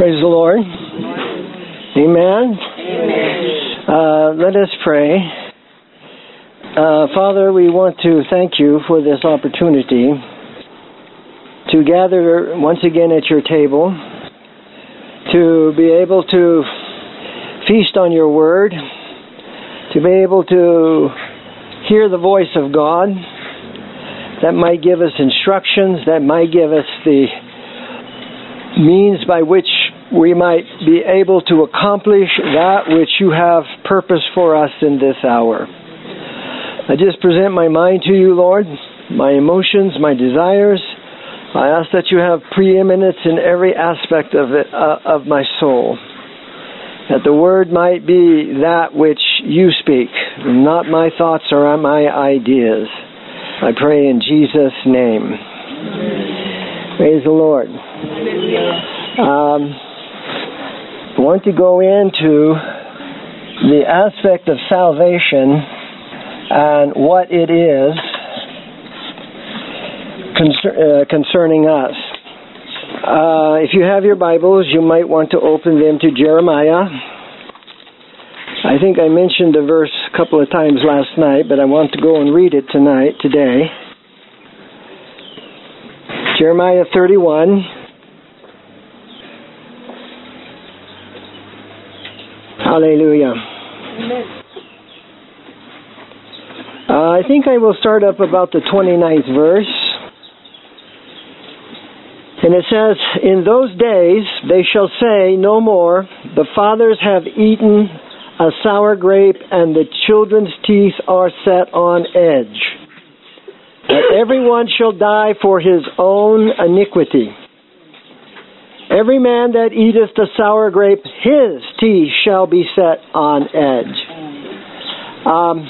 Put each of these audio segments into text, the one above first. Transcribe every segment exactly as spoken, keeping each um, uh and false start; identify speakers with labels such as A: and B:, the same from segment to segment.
A: Praise the Lord. Amen.
B: Amen.
A: Uh, let us pray. Uh, Father, we want to thank you for this opportunity to gather once again at your table, to be able to feast on your word, to be able to hear the voice of God that might give us instructions, that might give us the means by which we might be able to accomplish that which you have purposed for us in this hour. I just present my mind to you, Lord, my emotions, my desires. I ask that you have preeminence in every aspect of it, uh, of my soul. That the word might be that which you speak, not my thoughts or my ideas. I pray in Jesus' name. Amen. Praise the Lord. Um, I want to go into the aspect of salvation and what it is concer- uh, concerning us. Uh, if you have your Bibles, you might want to open them to Jeremiah. I think I mentioned the verse a couple of times last night, but I want to go and read it tonight, today. Jeremiah thirty-one. Hallelujah. Amen. Uh, I think I will start up about the twenty-ninth verse. And it says, "In those days they shall say no more, the fathers have eaten a sour grape, and the children's teeth are set on edge. But everyone shall die for his own iniquity. Every man that eateth the sour grape, his teeth shall be set on edge." Um,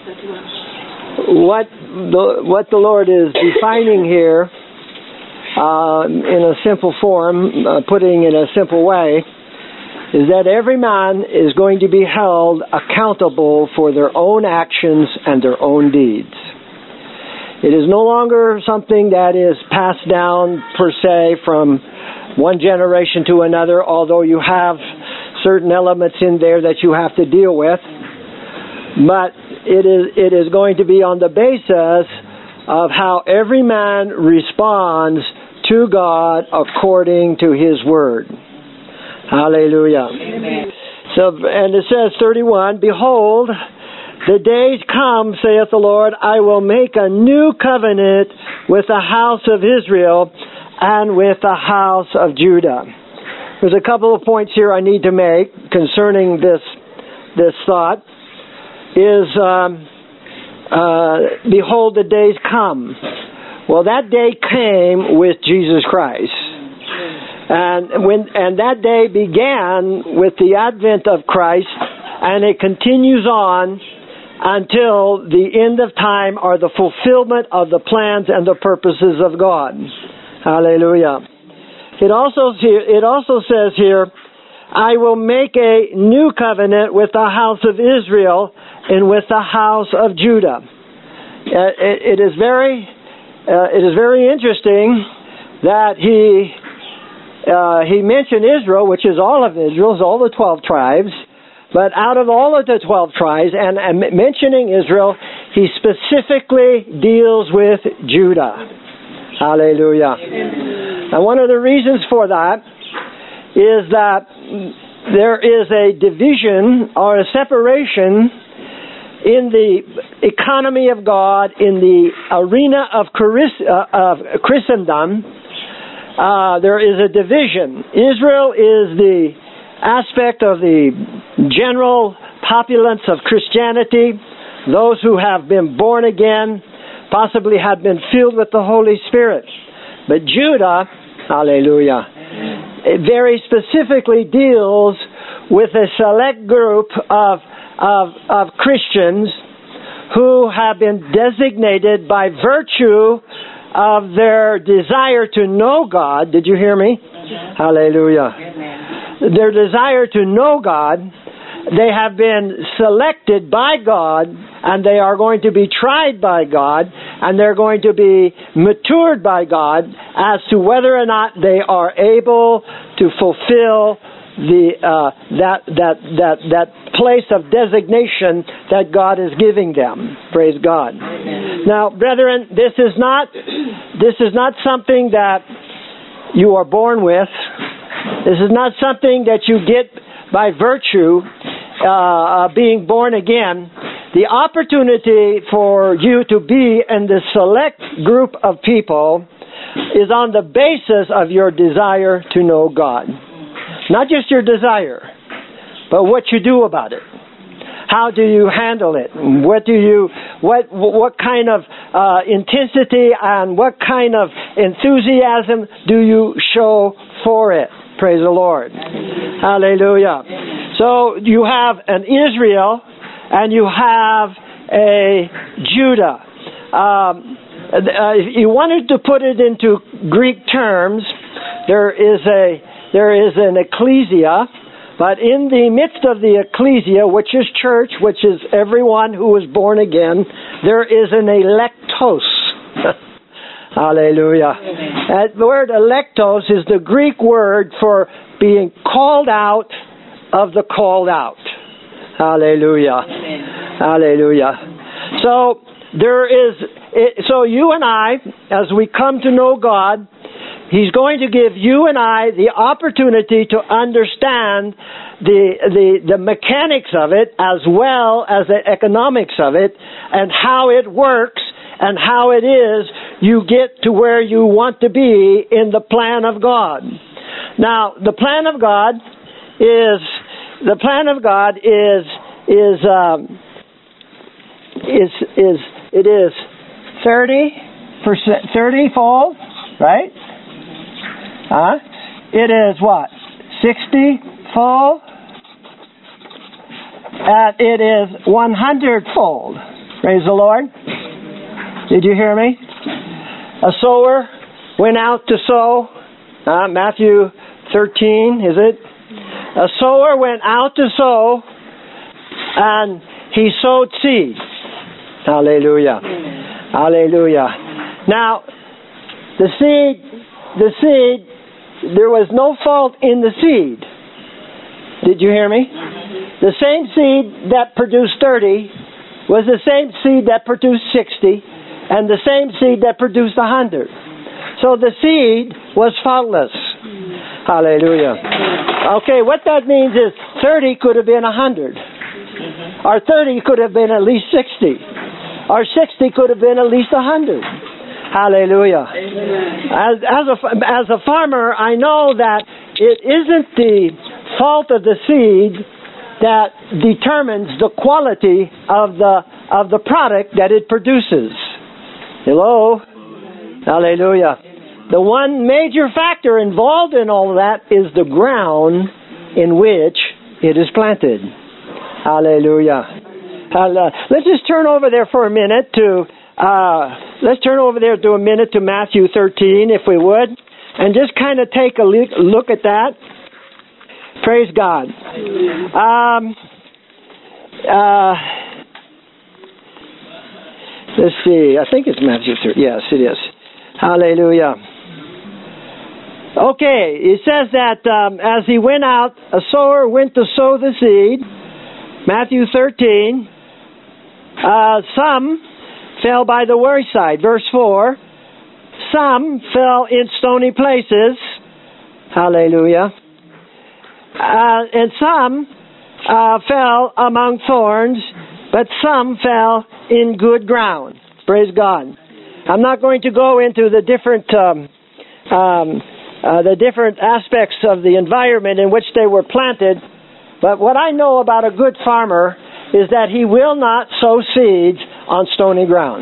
A: what the what the Lord is defining here, uh, in a simple form, uh, putting in a simple way, is that every man is going to be held accountable for their own actions and their own deeds. It is no longer something that is passed down per se from one generation to another, although you have certain elements in there that you have to deal with. But it is it is going to be on the basis of how every man responds to God according to His Word. Hallelujah. Amen. So, and it says thirty-one, "Behold, the days come, saith the Lord, I will make a new covenant with the house of Israel and with the house of Judah." There's a couple of points here I need to make concerning this this thought. Is, um, uh, behold, the days come. Well, that day came with Jesus Christ. And when and that day began with the advent of Christ, and it continues on until the end of time, or the fulfillment of the plans and the purposes of God. Hallelujah. It also it also says here, "I will make a new covenant with the house of Israel and with the house of Judah." It, it is very uh, it is very interesting that he uh, he mentioned Israel, which is all of Israel, all the twelve tribes. But out of all of the twelve tribes, and, and mentioning Israel, he specifically deals with Judah. Hallelujah. Amen. And one of the reasons for that is that there is a division or a separation in the economy of God, in the arena of, Christ, uh, of Christendom. Uh, there is a division. Israel is the aspect of the general populace of Christianity, those who have been born again, possibly had been filled with the Holy Spirit. But Judah, hallelujah, it very specifically deals with a select group of, of, of Christians who have been designated by virtue of their desire to know God. Did you hear me? Mm-hmm. Hallelujah. Amen. Their desire to know God, they have been selected by God, and they are going to be tried by God, and they're going to be matured by God as to whether or not they are able to fulfill the uh, that that that that place of designation that God is giving them. Praise God. Amen. Now, brethren, this is not this is not something that you are born with. This is not something that you get by virtue uh, of being born again. The opportunity for you to be in the select group of people is on the basis of your desire to know God. Not just your desire, but what you do about it. How do you handle it? What do you, what, what kind of uh, intensity and what kind of enthusiasm do you show for it? Praise the Lord. Amen. Hallelujah. Amen. So you have an Israel and you have a Judah. Um, uh, if you wanted to put it into Greek terms, there is a there is an ecclesia, but in the midst of the ecclesia, which is church, which is everyone who is born again, there is an electos. Hallelujah. That word electos is the Greek word for being called out of the called out. Hallelujah. Amen. Hallelujah. So there is, so you and I, as we come to know God, He's going to give you and I the opportunity to understand the, the, the mechanics of it as well as the economics of it and how it works and how it is you get to where you want to be in the plan of God. Now, the plan of God is, the plan of God is, is, um, is, is, it is thirty percent, thirty-fold, right? Huh? It is what? sixty-fold? And it is one hundred-fold. Praise the Lord. Did you hear me? A sower went out to sow. Uh, Matthew thirteen, is it? A sower went out to sow, and he sowed seed. Hallelujah. Hallelujah. Now, the seed, the seed, there was no fault in the seed. Did you hear me? The same seed that produced thirty was the same seed that produced sixty, and the same seed that produced one hundred. So the seed was faultless. Hallelujah. Okay, what that means is thirty could have been one hundred. Or thirty could have been at least sixty. Or sixty could have been at least one hundred. Hallelujah. As, as, a, as a farmer, I know that it isn't the fault of the seed that determines the quality of the of the product that it produces. Hello? Hallelujah. The one major factor involved in all of that is the ground in which it is planted. Hallelujah. Hallelujah. Let's just turn over there for a minute to, uh, let's turn over there to a minute to Matthew thirteen, if we would, and just kind of take a look at that. Praise God. Um, uh, let's see. I think it's Matthew thirteen. Yes, it is. Hallelujah. Okay, it says that um, as he went out, a sower went to sow the seed. Matthew thirteen. Uh, some fell by the wayside. Verse four. Some fell in stony places. Hallelujah. Uh, and some uh, fell among thorns, but some fell in good ground. Praise God. I'm not going to go into the different um, um, uh, the different aspects of the environment in which they were planted, but what I know about a good farmer is that he will not sow seeds on stony ground.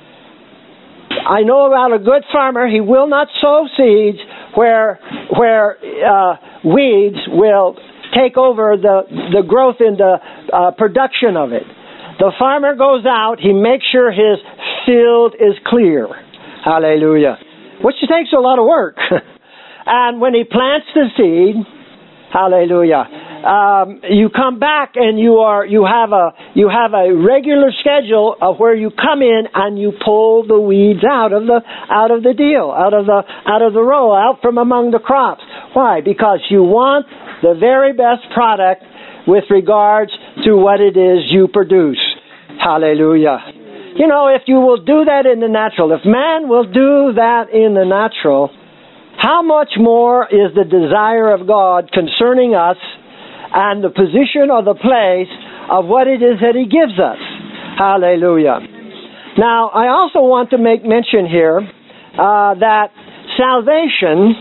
A: I know about a good farmer, he will not sow seeds where where uh, weeds will take over the, the growth and the uh, production of it. The farmer goes out, he makes sure his field is clear. Hallelujah. Which takes a lot of work. And when he plants the seed, hallelujah, um, you come back and you are you have a you have a regular schedule of where you come in and you pull the weeds out of the out of the deal, out of the out of the row, out from among the crops. Why? Because you want the very best product with regards to what it is you produce. Hallelujah. You know, if you will do that in the natural, if man will do that in the natural, how much more is the desire of God concerning us and the position or the place of what it is that He gives us. Hallelujah. Now, I also want to make mention here uh, that salvation,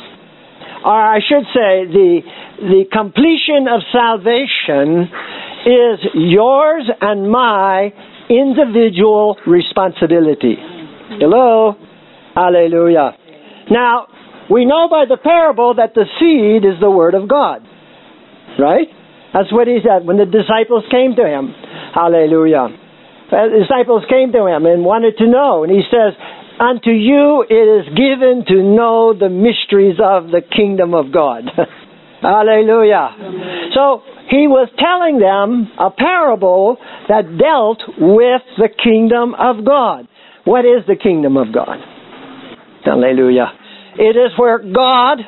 A: or I should say the, the completion of salvation is yours and my individual responsibility. Hello? Hallelujah. Now, we know by the parable that the seed is the Word of God. Right? That's what He said when the disciples came to Him. Hallelujah. The disciples came to Him and wanted to know. And He says, unto you it is given to know the mysteries of the kingdom of God. Hallelujah. Amen. So He was telling them a parable that dealt with the kingdom of God. What is the kingdom of God? Hallelujah. It is where God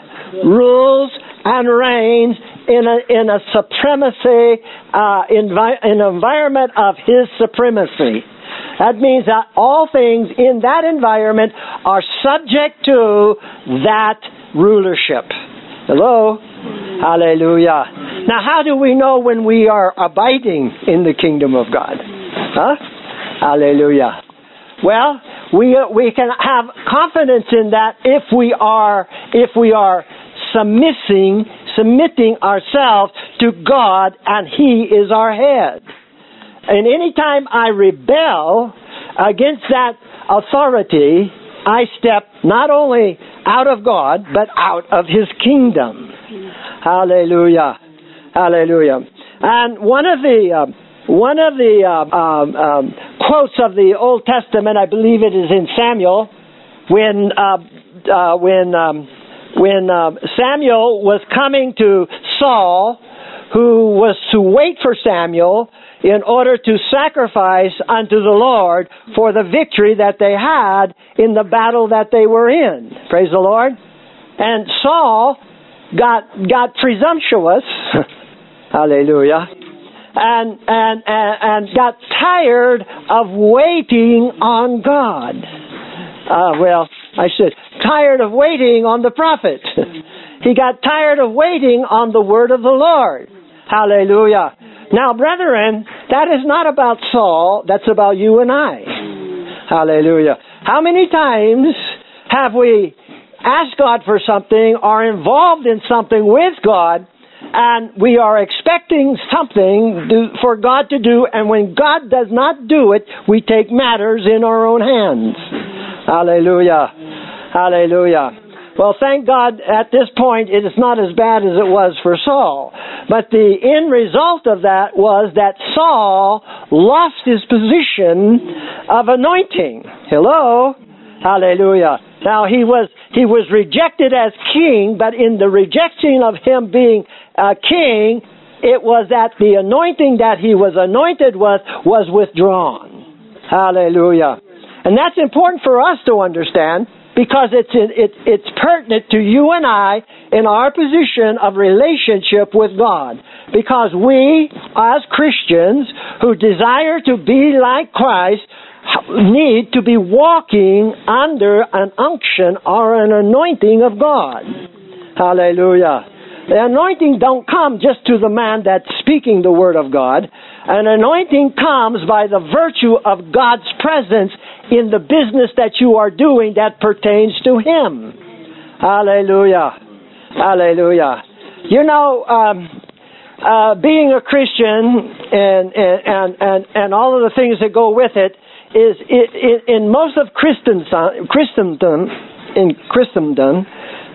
A: rules and reigns in a in a supremacy, uh, envi- an environment of His supremacy. That means that all things in that environment are subject to that rulership. Hello? Hallelujah. Now, how do we know when we are abiding in the kingdom of God? Huh? Hallelujah. Well, we uh, we can have confidence in that if we are if we are submitting submitting ourselves to God and He is our head. And any time I rebel against that authority, I step not only out of God but out of His kingdom. Hallelujah. Hallelujah. And one of the uh, one of the uh, um, um, quotes of the Old Testament, I believe it is in Samuel, when uh, uh, when um, when uh, Samuel was coming to Saul, who was to wait for Samuel in order to sacrifice unto the Lord for the victory that they had in the battle that they were in. Praise the Lord. And Saul got got presumptuous. Hallelujah. And, and and and got tired of waiting on God. Uh, well, I said, tired of waiting on the prophet. He got tired of waiting on the word of the Lord. Hallelujah. Now, brethren, that is not about Saul. That's about you and I. Hallelujah. How many times have we asked God for something or involved in something with God, and we are expecting something do, for God to do, and when God does not do it, we take matters in our own hands. Hallelujah. Hallelujah. Well, thank God at this point it is not as bad as it was for Saul. But the end result of that was that Saul lost his position of anointing. Hello? Hallelujah. Now, he was he was rejected as king, but in the rejection of him being a king, it was that the anointing that he was anointed with was withdrawn. Hallelujah. And that's important for us to understand, because it's it, it's pertinent to you and I in our position of relationship with God. Because we, as Christians who desire to be like Christ, need to be walking under an unction or an anointing of God. Hallelujah. The anointing don't come just to the man that's speaking the word of God. An anointing comes by the virtue of God's presence in the business that you are doing that pertains to Him. Hallelujah. Hallelujah. You know, um, uh, being a Christian and, and, and, and all of the things that go with it is it, it, in most of Christendom, Christendom, in Christendom,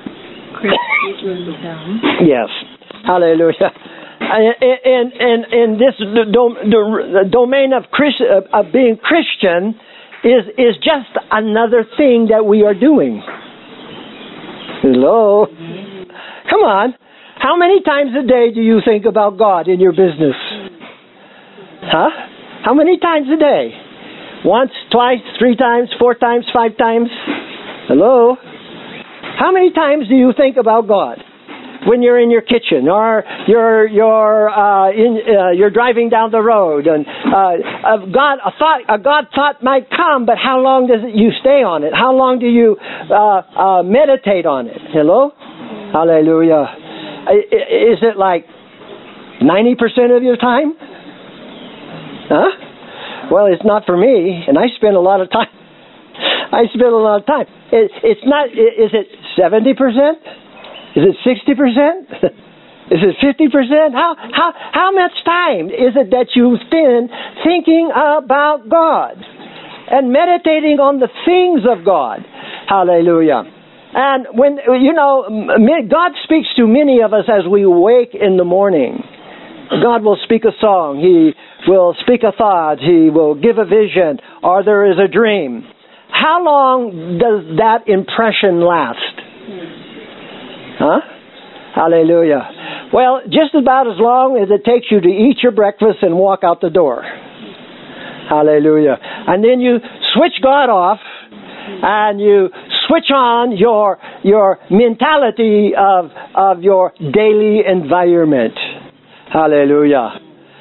A: yes, hallelujah. In in in this the domain of Christ, of being Christian is is just another thing that we are doing. Hello, come on. How many times a day do you think about God in your business? Huh? How many times a day? Once, twice, three times, four times, five times? Hello? How many times do you think about God when you're in your kitchen or you're you're uh, in uh, you're driving down the road and uh, a God a thought a God thought might come, but how long does it, you stay on it? How long do you uh, uh, meditate on it? Hello? Hallelujah. Is it like ninety percent of your time? Huh? Well, it's not for me, and I spend a lot of time. I spend a lot of time. It, it's not. Is it seventy percent? Is it sixty percent? Is it fifty percent? How how how much time is it that you spend thinking about God and meditating on the things of God? Hallelujah. And when, you know, God speaks to many of us as we wake in the morning. God will speak a song. He will speak a thought. He will give a vision. Or there is a dream. How long does that impression last? Huh? Hallelujah. Well, just about as long as it takes you to eat your breakfast and walk out the door. Hallelujah. And then you switch God off and you switch on your your mentality of of your daily environment. Hallelujah.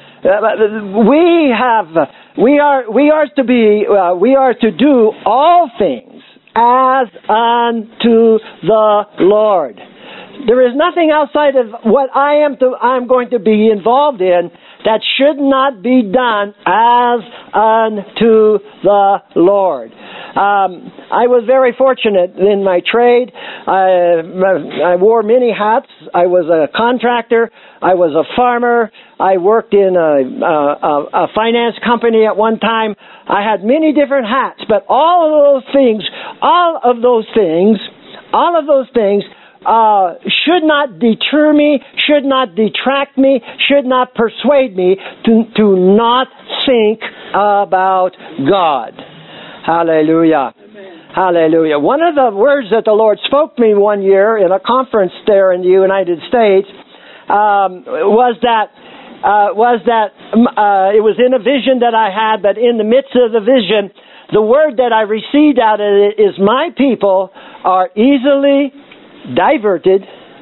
A: We have we are we are to be uh, we are to do all things as unto the Lord. There is nothing outside of what I am to I'm going to be involved in that should not be done as unto the Lord. Um, I was very fortunate in my trade. I, I wore many hats. I was a contractor. I was a farmer. I worked in a, a, a finance company at one time. I had many different hats, but all of those things, all of those things, all of those things Uh, should not deter me, should not detract me, should not persuade me to, to not think about God. Hallelujah. Amen. Hallelujah. One of the words that the Lord spoke to me one year in a conference there in the United States um, was that uh, was that uh, it was in a vision that I had, but in the midst of the vision, the word that I received out of it is, my people are easily diverted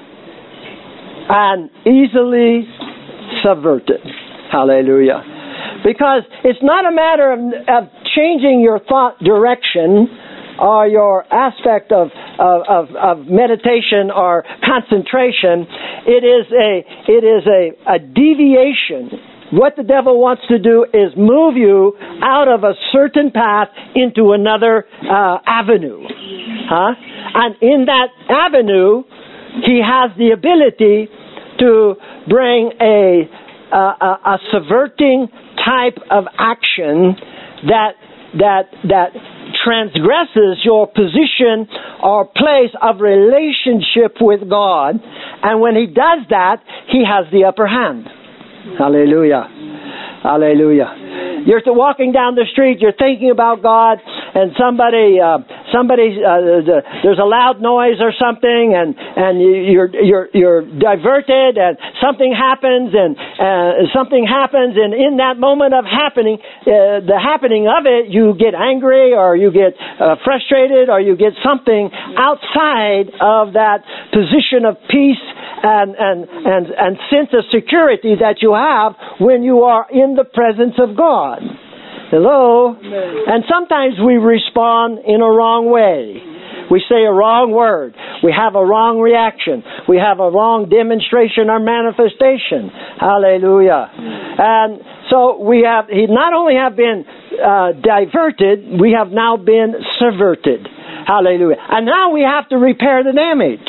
A: and easily subverted. Hallelujah. Because it's not a matter of, of changing your thought direction or your aspect of, of, of, of meditation or concentration. It is a, it is a, a deviation. What the devil wants to do is move you out of a certain path into another uh, avenue. Huh? And in that avenue, he has the ability to bring a, a, a subverting type of action that that that transgresses your position or place of relationship with God. And when he does that, he has the upper hand. Hallelujah. Hallelujah. You're walking down the street, you're thinking about God, and somebody, uh, somebody, uh, the, there's a loud noise or something, and and you're you're you're diverted, and something happens, and uh, something happens, and in that moment of happening, uh, the happening of it, you get angry, or you get uh, frustrated, or you get something outside of that position of peace and and and and sense of security that you have when you are in the presence of God. Hello? And sometimes we respond in a wrong way. We say a wrong word. We have a wrong reaction. We have a wrong demonstration or manifestation. Hallelujah. And so we have, he not only have been uh, diverted, we have now been subverted. Hallelujah. And now we have to repair the damage.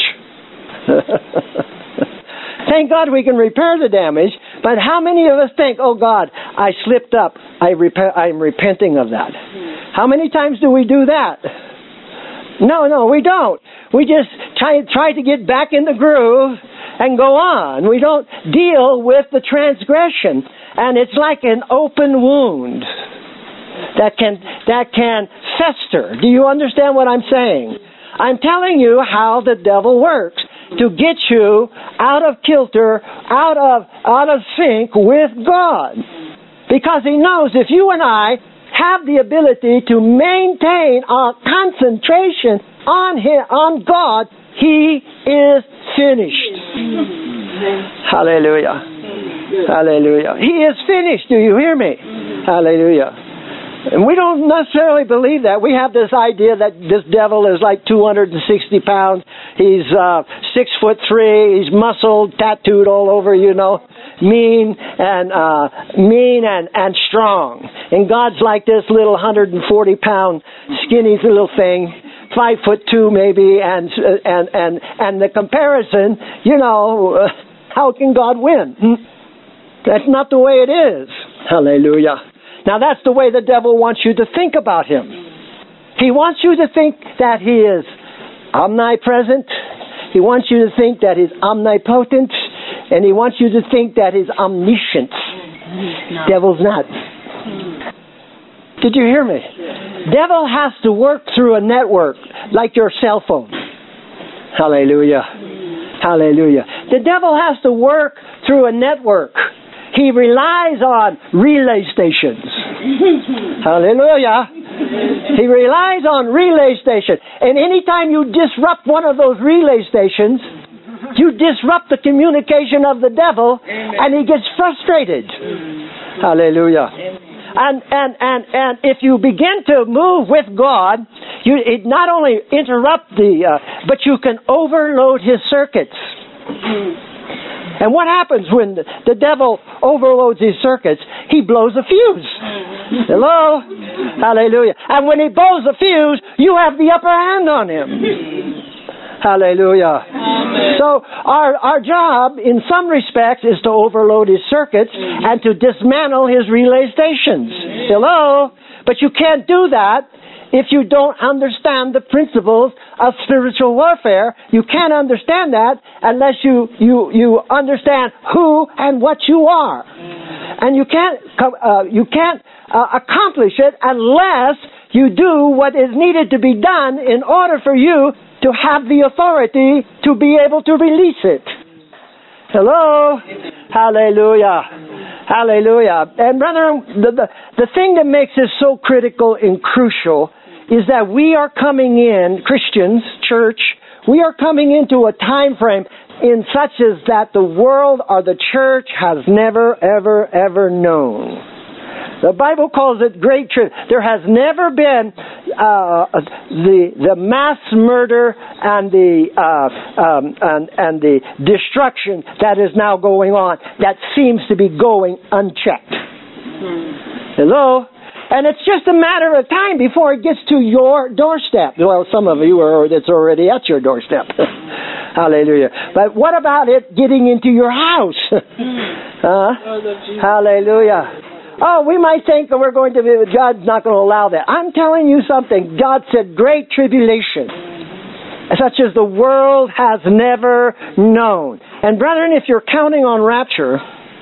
A: Thank God we can repair the damage, but how many of us think, oh God, I slipped up. I rep- I'm repenting of that. How many times do we do that? No, no, we don't. We just try, try to get back in the groove and go on. We don't deal with the transgression. And it's like an open wound that can, that can fester. Do you understand what I'm saying? I'm telling you how the devil works. to get you out of kilter, out of out of sync with God. Because He knows if you and I have the ability to maintain our concentration on Him, on God, He is finished. Hallelujah. Hallelujah. He is finished. Do you hear me? Hallelujah. And we don't necessarily believe that. We have this idea that this devil is like two hundred sixty pounds. He's uh, six foot three. He's muscled, tattooed all over, you know, mean and uh, mean and, and strong. And God's like this little one hundred forty pound, skinny little thing, five foot two maybe. And and and and the comparison, you know, uh, how can God win? That's not the way it is. Hallelujah. Now that's the way the devil wants you to think about him. He wants you to think that he is omnipresent. He wants you to think that he's omnipotent. And he wants you to think that he's omniscient. No. Devil's not. Did you hear me? Yeah. Devil has to work through a network like your cell phone. Hallelujah. Hallelujah. The devil has to work through a network. He relies on relay stations. Hallelujah. He relies on relay stations. And anytime you disrupt one of those relay stations, you disrupt the communication of the devil, and he gets frustrated. Hallelujah. And and and and if you begin to move with God, you it not only interrupt the, uh, but you can overload his circuits. And what happens when the, the devil overloads his circuits? He blows a fuse. Hello? Hallelujah. And when he blows a fuse, you have the upper hand on him. Hallelujah. Amen. So our, our job, in some respects, is to overload his circuits and to dismantle his relay stations. Hello? But you can't do that if you don't understand the principles of spiritual warfare. You can't understand that unless you, you, you understand who and what you are. And you can't, uh, you can't uh, accomplish it unless you do what is needed to be done in order for you to have the authority to be able to release it. Hello? Hallelujah. Hallelujah. And brethren, the, the, the thing that makes this so critical and crucial is that we are coming in, Christians, church, we are coming into a time frame in such as that the world or the church has never, ever, ever known. The Bible calls it great truth. There has never been uh, the the mass murder and the uh, um, and and the destruction that is now going on that seems to be going unchecked. Hmm. Hello? And it's just a matter of time before it gets to your doorstep. Well, some of you are, it's already at your doorstep. Hallelujah. But what about it getting into your house? uh, hallelujah. Oh, we might think that we're going to be, God's not going to allow that. I'm telling you something. God said great tribulation, such as the world has never known. And brethren, if you're counting on rapture,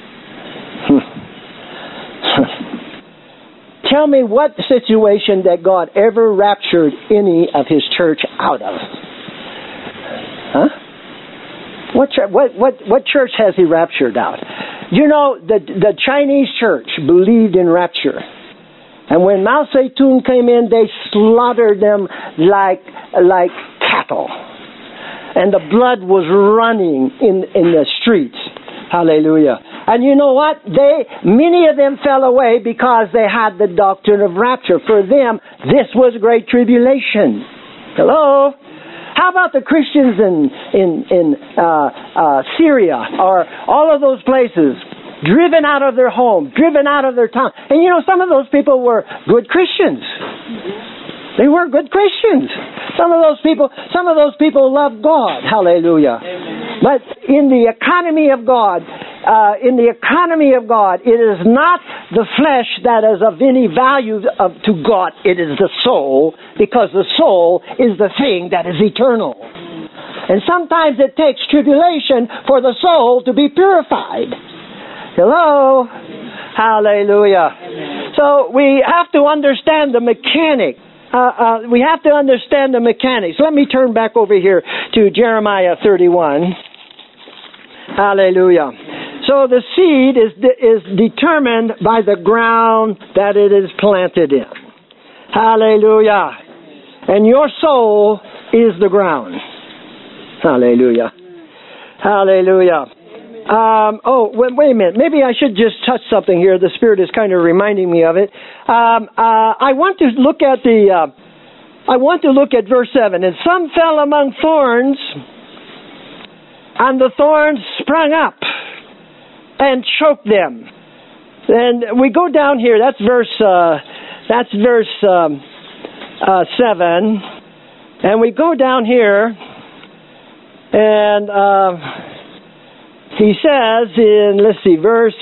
A: tell me what situation that God ever raptured any of His church out of. Huh? What, what, what, what church has He raptured out? You know, the, the Chinese church believed in rapture. And when Mao Zedong came in, they slaughtered them like, like cattle. And the blood was running in, in the streets. Hallelujah. And you know what? They, many of them fell away because they had the doctrine of rapture. For them, this was great tribulation. Hello? How about the Christians in in, in uh, uh, Syria or all of those places, driven out of their home, driven out of their town? And you know, some of those people were good Christians. They were good Christians. Some of those people, some of those people loved God. Hallelujah. Amen. But in the economy of God, uh, in the economy of God, it is not the flesh that is of any value of, to God. It is the soul, because the soul is the thing that is eternal. And sometimes it takes tribulation for the soul to be purified. Hello? Hallelujah. So we have to understand the mechanic uh, uh, we have to understand the mechanics. Let me turn back over here to Jeremiah thirty-one. Hallelujah. So the seed is is determined by the ground that it is planted in. Hallelujah. And your soul is the ground. Hallelujah. Hallelujah. Um, oh, wait, wait a minute. Maybe I should just touch something here. The Spirit is kind of reminding me of it. Um, uh, I want to look at the. Uh, I want to look at verse seven. And some fell among thorns, and the thorns sprung up and choked them. And we go down here. That's verse. Uh, that's verse um, uh, seven. And we go down here, and uh, he says in, let's see, verse.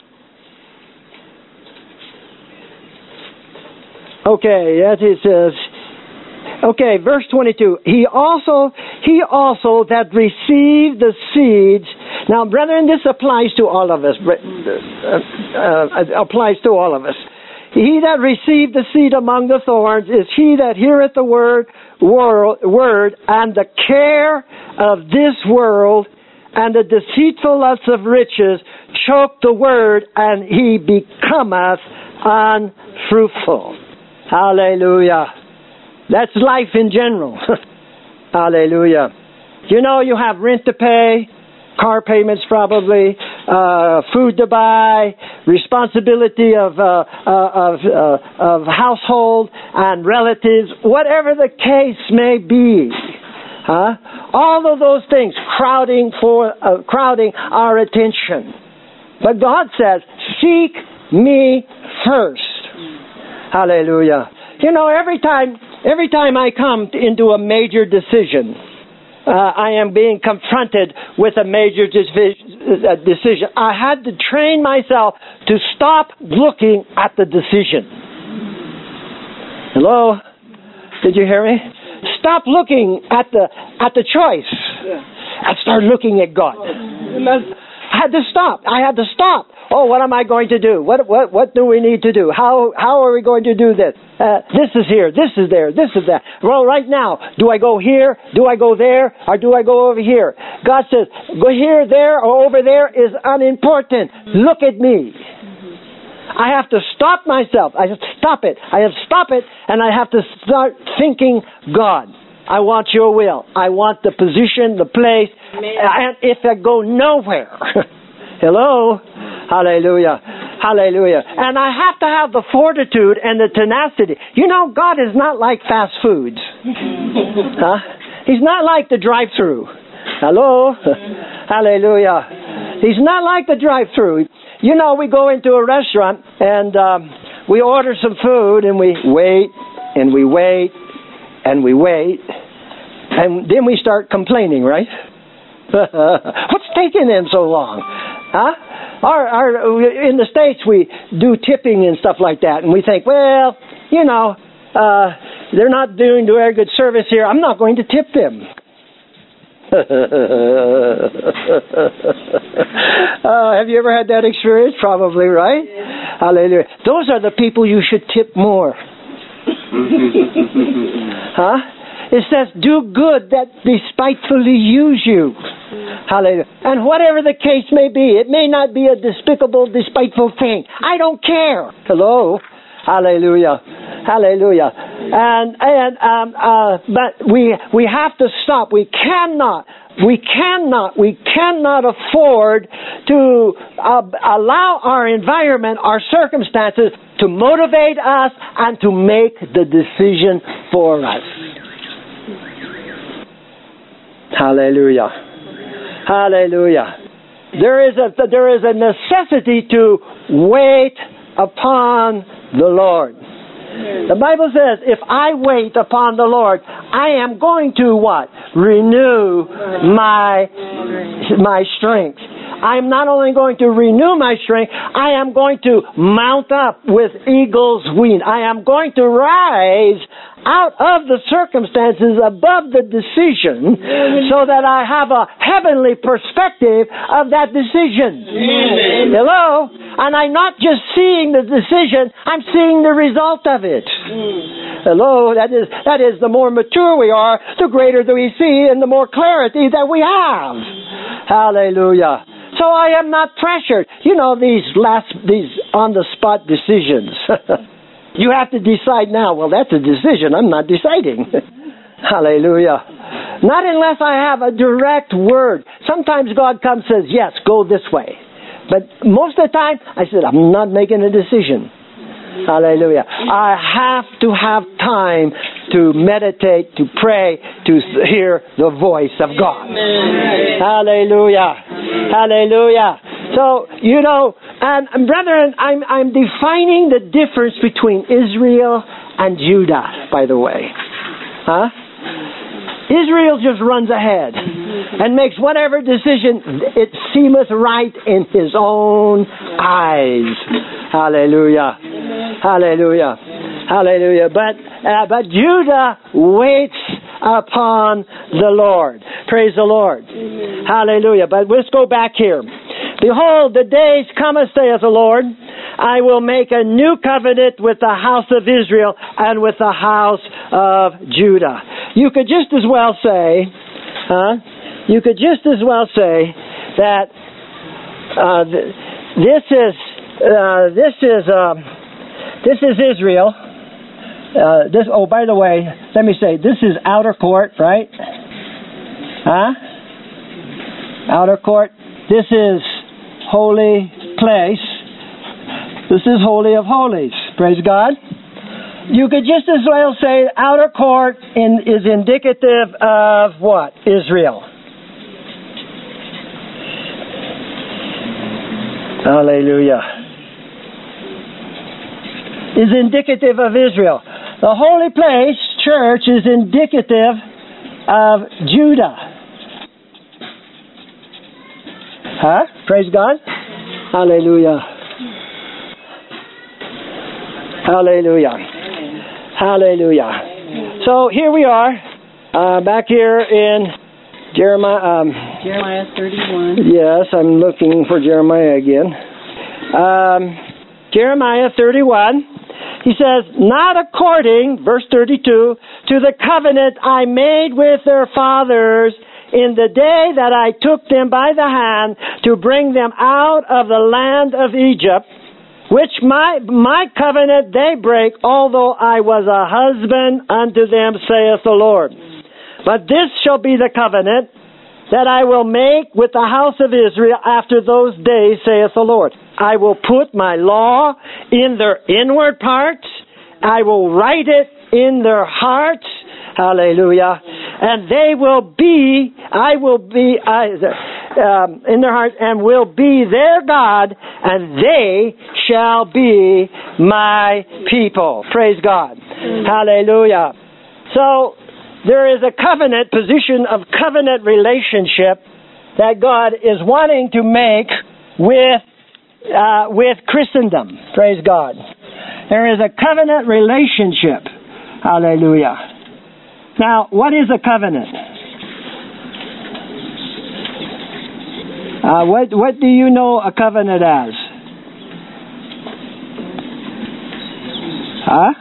A: Okay, that it says. Okay, verse twenty-two. He also, he also that received the seeds. Now, brethren, this applies to all of us. Uh, uh, applies to all of us. He that received the seed among the thorns is he that heareth the word, word, word, and the care of this world and the deceitfulness of riches choke the word, and he becometh unfruitful. Hallelujah. That's life in general. Hallelujah. You know, you have rent to pay, car payments probably, uh, food to buy, responsibility of uh, uh, of uh, of household and relatives, whatever the case may be. Huh? All of those things crowding for uh, crowding our attention. But God says, "Seek me first." Hallelujah. You know, every time every time I come into a major decision, uh, I am being confronted with a major decision. I had to train myself to stop looking at the decision. Hello? Did you hear me? Stop looking at the at the choice and start looking at God. I had to stop. I had to stop. Oh, what am I going to do? What what what do we need to do? How how are we going to do this? Uh, this is here. This is there. This is that. Well, right now, do I go here? Do I go there? Or do I go over here? God says, go here, there, or over there is unimportant. Look at me. I have to stop myself. I have to stop it. I have to stop it, and I have to start thinking, God, I want your will. I want the position, the place, Amen. And if I go nowhere, hello, hallelujah, hallelujah. And I have to have the fortitude and the tenacity. You know, God is not like fast foods. Huh? He's not like the drive-through. Hello, hallelujah. He's not like the drive-through. You know, we go into a restaurant and um, we order some food and we wait and we wait and we wait and then we start complaining, right? What's taking them so long? Huh? Our, our, in the States, we do tipping and stuff like that, and we think, well, you know, uh, they're not doing very good service here. I'm not going to tip them. uh, have you ever had that experience? Probably, right? Yeah. Hallelujah. Those are the people you should tip more. Huh? It says, do good that despitefully use you. Hallelujah. And whatever the case may be, it may not be a despicable, despiteful thing. I don't care. Hello? Hallelujah. Hallelujah. And, and, um, uh, but we, we have to stop. We cannot, we cannot, we cannot afford to uh, allow our environment, our circumstances to motivate us and to make the decision for us. Hallelujah. Hallelujah. There is a, there is a necessity to wait upon the Lord. The Bible says, if I wait upon the Lord, I am going to what? Renew my, my strength. I am not only going to renew my strength, I am going to mount up with eagle's wings. I am going to rise out of the circumstances above the decision so that I have a heavenly perspective of that decision. Amen. Hello? And I'm not just seeing the decision, I'm seeing the result of it. Mm. Hello, that is, that is the more mature we are, the greater that we see and the more clarity that we have. Hallelujah. So I am not pressured. You know, these last, these on-the-spot decisions. You have to decide now. Well, that's a decision. I'm not deciding. Hallelujah. Not unless I have a direct word. Sometimes God comes and says, yes, go this way. But most of the time, I said, I'm not making a decision. Hallelujah. I have to have time to meditate, to pray, to hear the voice of God. Hallelujah. Hallelujah. So, you know, and, and brethren, I'm, I'm defining the difference between Israel and Judah, by the way. Huh? Israel just runs ahead and makes whatever decision it seemeth right in his own eyes. Hallelujah. Hallelujah. Hallelujah. But uh, but Judah waits upon the Lord. Praise the Lord. Hallelujah. But let's go back here. Behold, the days cometh, saith the Lord, I will make a new covenant with the house of Israel and with the house of Judah. You could just as well say, huh? You could just as well say that uh, th- this is uh, this is uh, this is Israel. Uh, this. Oh, by the way, let me say this is outer court, right? Huh? Outer court. This is holy place. This is holy of holies. Praise God. You could just as well say outer court in, is indicative of what? Israel. Hallelujah. Is indicative of Israel. The holy place, church, is indicative of Judah. Huh? Praise God. Hallelujah. Hallelujah. Hallelujah. So here we are, uh, back here in Jeremiah. Um,
B: Jeremiah thirty-one.
A: Yes, I'm looking for Jeremiah again. Um, Jeremiah thirty-one. He says, not according, verse thirty-two, to the covenant I made with their fathers in the day that I took them by the hand to bring them out of the land of Egypt, which my my covenant they break, although I was a husband unto them, saith the Lord. But this shall be the covenant that I will make with the house of Israel after those days, saith the Lord. I will put my law in their inward parts. I will write it in their hearts. Hallelujah. And they will be, I will be I, um, in their hearts, and will be their God, and they shall be my people. Praise God. Mm. Hallelujah. So, there is a covenant, position of covenant relationship that God is wanting to make with uh, with Christendom. Praise God. There is a covenant relationship. Hallelujah. Now, what is a covenant? Uh, what what do you know a covenant as? Huh?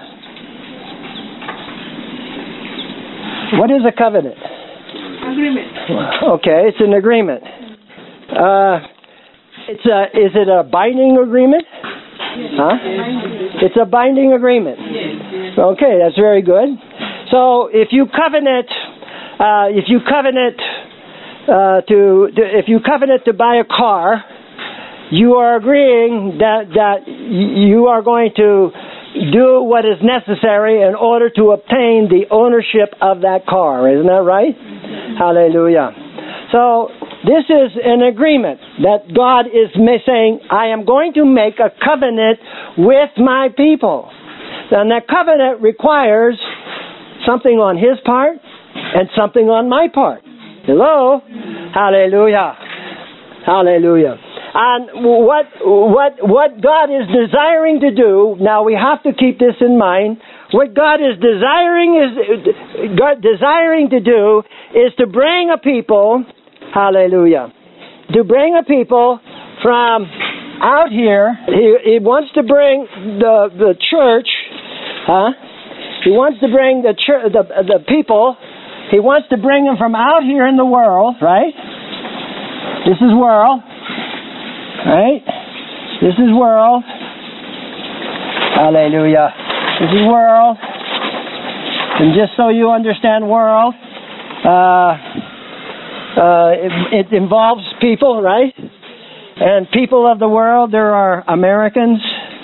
A: What is a covenant?
B: Agreement.
A: Okay, it's an agreement. Uh, it's a, is it a binding agreement?
B: Yes.
A: Huh?
B: Yes.
A: It's a binding agreement.
B: Yes.
A: Okay, that's very good. So if you covenant, uh, if you covenant uh, to, to, if you covenant to buy a car, you are agreeing that that you are going to do what is necessary in order to obtain the ownership of that car. Isn't that right? Mm-hmm. Hallelujah. So this is an agreement that God is saying, I am going to make a covenant with my people. And that covenant requires something on his part and something on my part. Hello? Hallelujah. Hallelujah. And what what what God is desiring to do, now we have to keep this in mind, what God is desiring is God desiring to do is to bring a people, hallelujah, to bring a people from out here. He, he wants to bring the the church, huh? He wants to bring the church, the the people. He wants to bring them from out here in the world, right? This is world, right? This is world. Hallelujah. This is world. And just so you understand world, uh, uh, it, it involves people, right? And people of the world, there are Americans.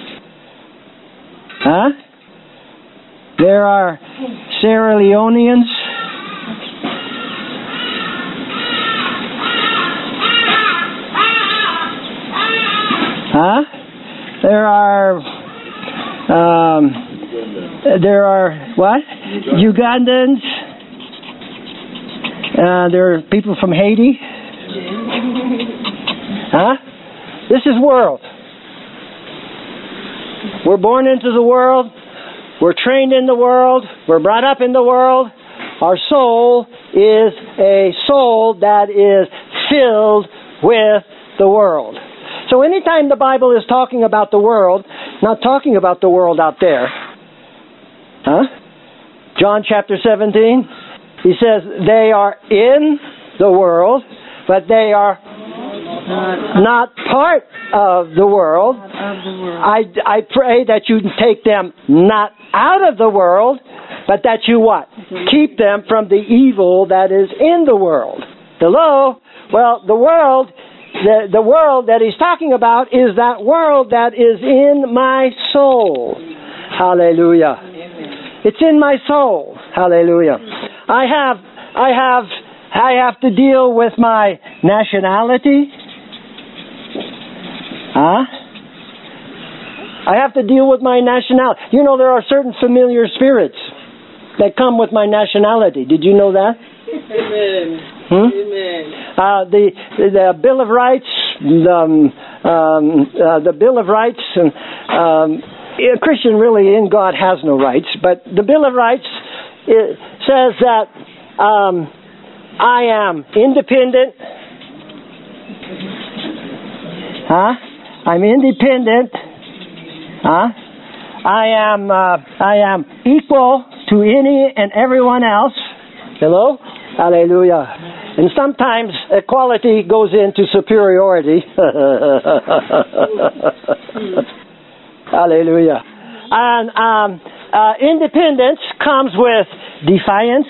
A: Huh? There are Sierra Leoneans. Huh? There are, um, there are, what? Ugandans. Uh, there are people from Haiti. Huh? This is world. We're born into the world. We're trained in the world. We're brought up in the world. Our soul is a soul that is filled with the world. So anytime the Bible is talking about the world, not talking about the world out there. Huh? John chapter seventeen, he says they are in the world, but they are not part of the world. I, I pray that you take them not out of the world, but that you what? Keep them from the evil that is in the world. Hello? Well, the world, the, the world that he's talking about is that world that is in my soul. Hallelujah. It's in my soul. Hallelujah. I have, I have, I have to deal with my nationality. Huh? I have to deal with my nationality. You know, there are certain familiar spirits that come with my nationality. Did you know that?
B: Amen.
A: Hmm?
B: Amen.
A: Uh, the the Bill of Rights, the um, um, uh, the Bill of Rights, and um, a Christian really in God has no rights, but the Bill of Rights it says that um, I am independent. Huh? I'm independent. Huh? I am uh, I am equal to any and everyone else. Hello? Hallelujah. And sometimes equality goes into superiority. Hallelujah. And um, uh, independence comes with defiance.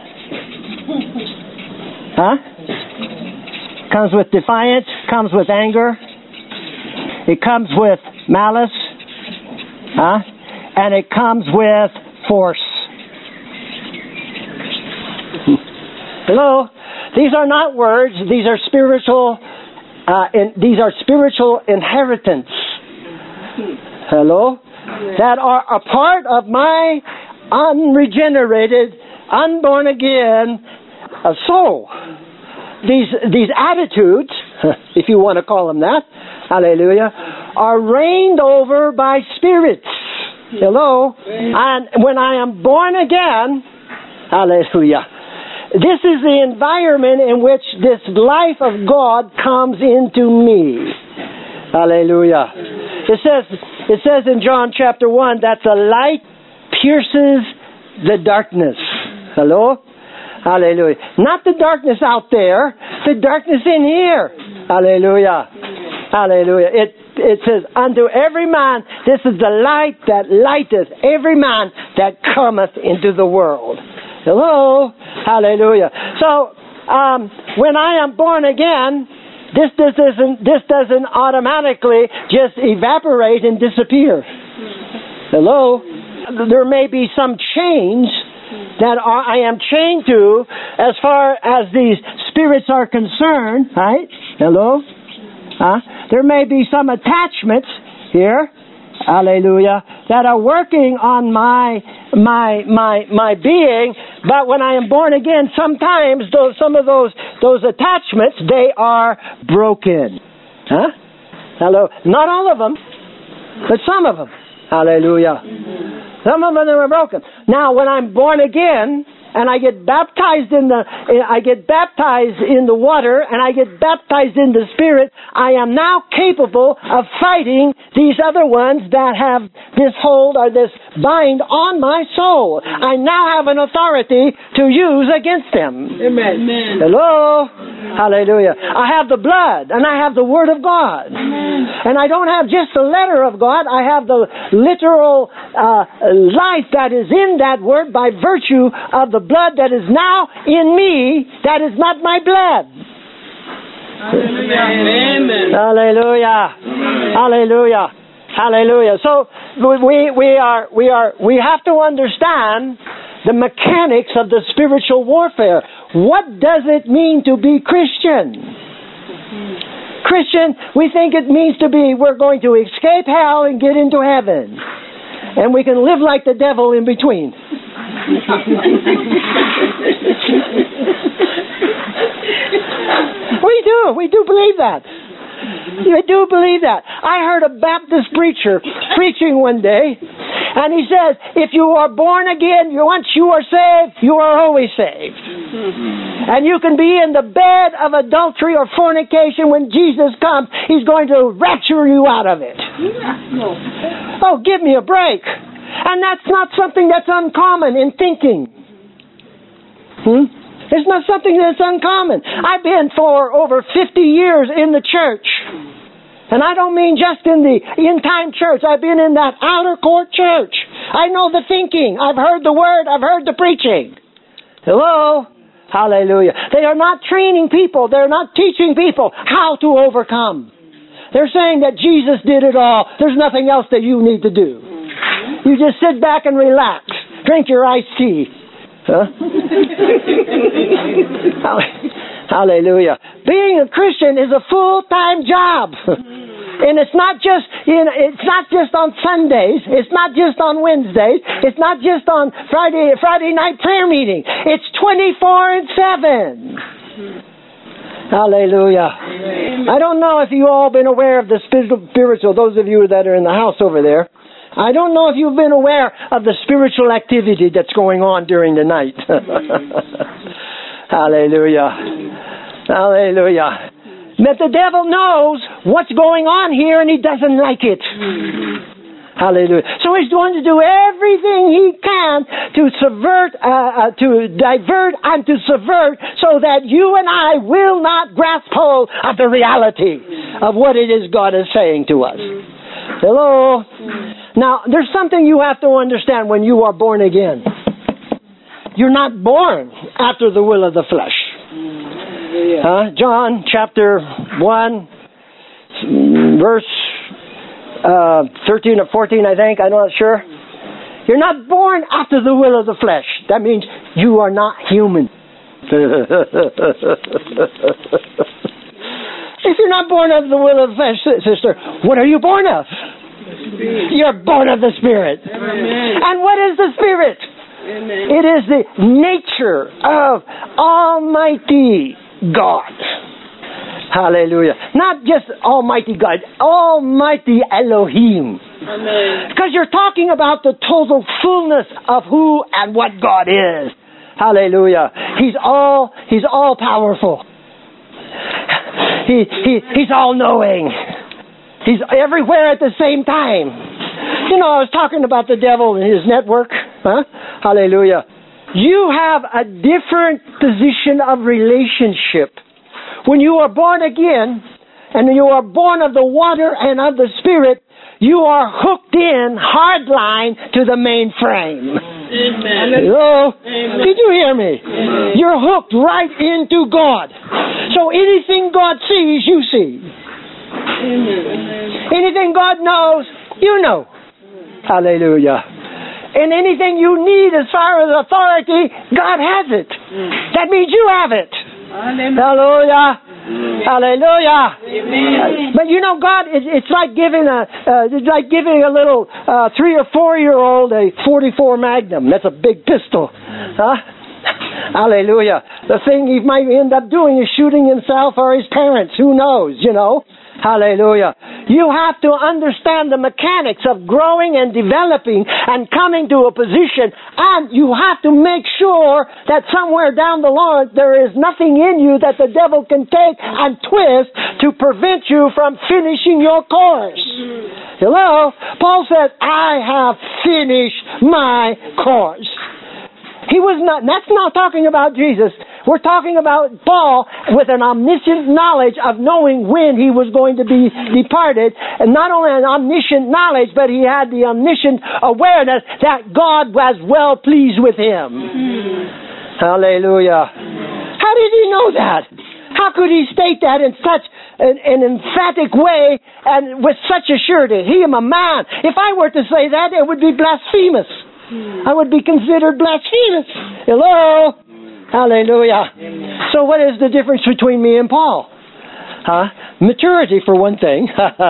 A: Huh? Comes with defiance, comes with anger. It comes with malice. Huh? And it comes with force. Hello? These are not words. These are spiritual. Uh, in, these are spiritual inheritance. Hello? That are a part of my unregenerated, unborn again uh, soul. These these attitudes, if you want to call them that, hallelujah, are reigned over by spirits. Hello? And when I am born again, hallelujah, this is the environment in which this life of God comes into me. Hallelujah. It says, it says in John chapter one that the light pierces the darkness. Hello? Hallelujah. Not the darkness out there, the darkness in here. Hallelujah. Hallelujah. It it says, unto every man, this is the light that lighteth every man that cometh into the world. Hello? Hallelujah. So, um, when I am born again, this, this, isn't, this doesn't automatically just evaporate and disappear. Hello? There may be some change that I am chained to as far as these spirits are concerned, right? Hello? Huh? There may be some attachments here, hallelujah, that are working on my my my my being, but when I am born again, sometimes those some of those those attachments, they are broken. Huh? Hello? Not all of them, but some of them. Hallelujah. Some of them are broken. Now, when I'm born again, and I get baptized in the I get baptized in the water, and I get baptized in the Spirit, I am now capable of fighting these other ones that have this hold or this bind on my soul. I now have an authority to use against them.
B: Amen. Amen.
A: Hello? Hallelujah. I have the blood, and I have the Word of God.
B: Amen.
A: And I don't have just the letter of God, I have the literal uh, life that is in that Word by virtue of the blood that is now in me, that is not my blood.
B: Amen.
A: Hallelujah.
B: Amen.
A: Hallelujah. Hallelujah. So we we are we are we have to understand the mechanics of the spiritual warfare. What does it mean to be Christian? Christian, we think it means to be we're going to escape hell and get into heaven. And we can live like the devil in between. We do. We do believe that. We do believe that. I heard a Baptist preacher preaching one day, and he says, if you are born again, once you are saved, you are always saved. And you can be in the bed of adultery or fornication. When Jesus comes, He's going to rapture you out of it. Oh, give me a break. And that's not something that's uncommon in thinking. Hmm? It's not something that's uncommon. I've been for over fifty years in the church. And I don't mean just in the in-time church. I've been in that outer court church. I know the thinking. I've heard the word. I've heard the preaching. Hello? Hallelujah. They are not training people. They're not teaching people how to overcome. They're saying that Jesus did it all. There's nothing else that you need to do. You just sit back and relax. Drink your iced tea. Huh? Hallelujah. Being a Christian is a full-time job. And it's not just you know, it's not just on Sundays, it's not just on Wednesdays, it's not just on Friday Friday night prayer meeting. It's twenty-four and seven. Hallelujah. I don't know if you all been aware of the spiritual, those of you that are in the house over there. I don't know if you've been aware of the spiritual activity that's going on during the night. Hallelujah. Hallelujah. But the devil knows what's going on here and he doesn't like it. Hallelujah. So he's going to do everything he can to subvert, uh, uh, to divert and to subvert so that you and I will not grasp hold of the reality of what it is God is saying to us. Hello? Now, there's something you have to understand when you are born again. You're not born after the will of the flesh. Huh? John chapter one, verse uh, thirteen or fourteen, I think. I'm not sure. You're not born after the will of the flesh. That means you are not human. If you're not born of the will of the flesh, sister, what are you born of? You're born of the Spirit.
B: Amen.
A: And what is the Spirit?
B: Amen.
A: It is the nature of Almighty God. Hallelujah. Not just Almighty God, Almighty Elohim.
B: Amen.
A: Because you're talking about the total fullness of who and what God is. Hallelujah. He's all, He's all powerful. He, he, he's all knowing. He's everywhere at the same time. You know, I was talking about the devil and his network. Huh? Hallelujah. You have a different position of relationship. When you are born again, and you are born of the water and of the Spirit, you are hooked in, hardline, to the mainframe.
B: Amen.
A: Hello?
B: Amen.
A: Did you hear me?
B: Amen.
A: You're hooked right into God. So anything God sees, you see.
B: Amen.
A: Anything God knows, you know. Hallelujah. And anything you need as far as authority, God has it. That means you have it. Hallelujah. Hallelujah.
B: Amen.
A: But you know, God, it, it's like giving a, uh, it's like giving a little uh, three or four year old a forty-four Magnum. That's a big pistol, huh? Hallelujah. The thing he might end up doing is shooting himself or his parents. Who knows? You know. Hallelujah. You have to understand the mechanics of growing and developing and coming to a position, and you have to make sure that somewhere down the line there is nothing in you that the devil can take and twist to prevent you from finishing your course. Hello? Paul said, I have finished my course. He was not, that's not talking about Jesus. We're talking about Paul with an omniscient knowledge of knowing when he was going to be departed. And not only an omniscient knowledge, but he had the omniscient awareness that God was well pleased with him. Mm-hmm. Hallelujah. How did he know that? How could he state that in such an, an emphatic way and with such a surety? He am a man. If I were to say that, it would be blasphemous. I would be considered blasphemous. Hello? Hallelujah. So what is the difference between me and Paul? Huh? Maturity for one thing.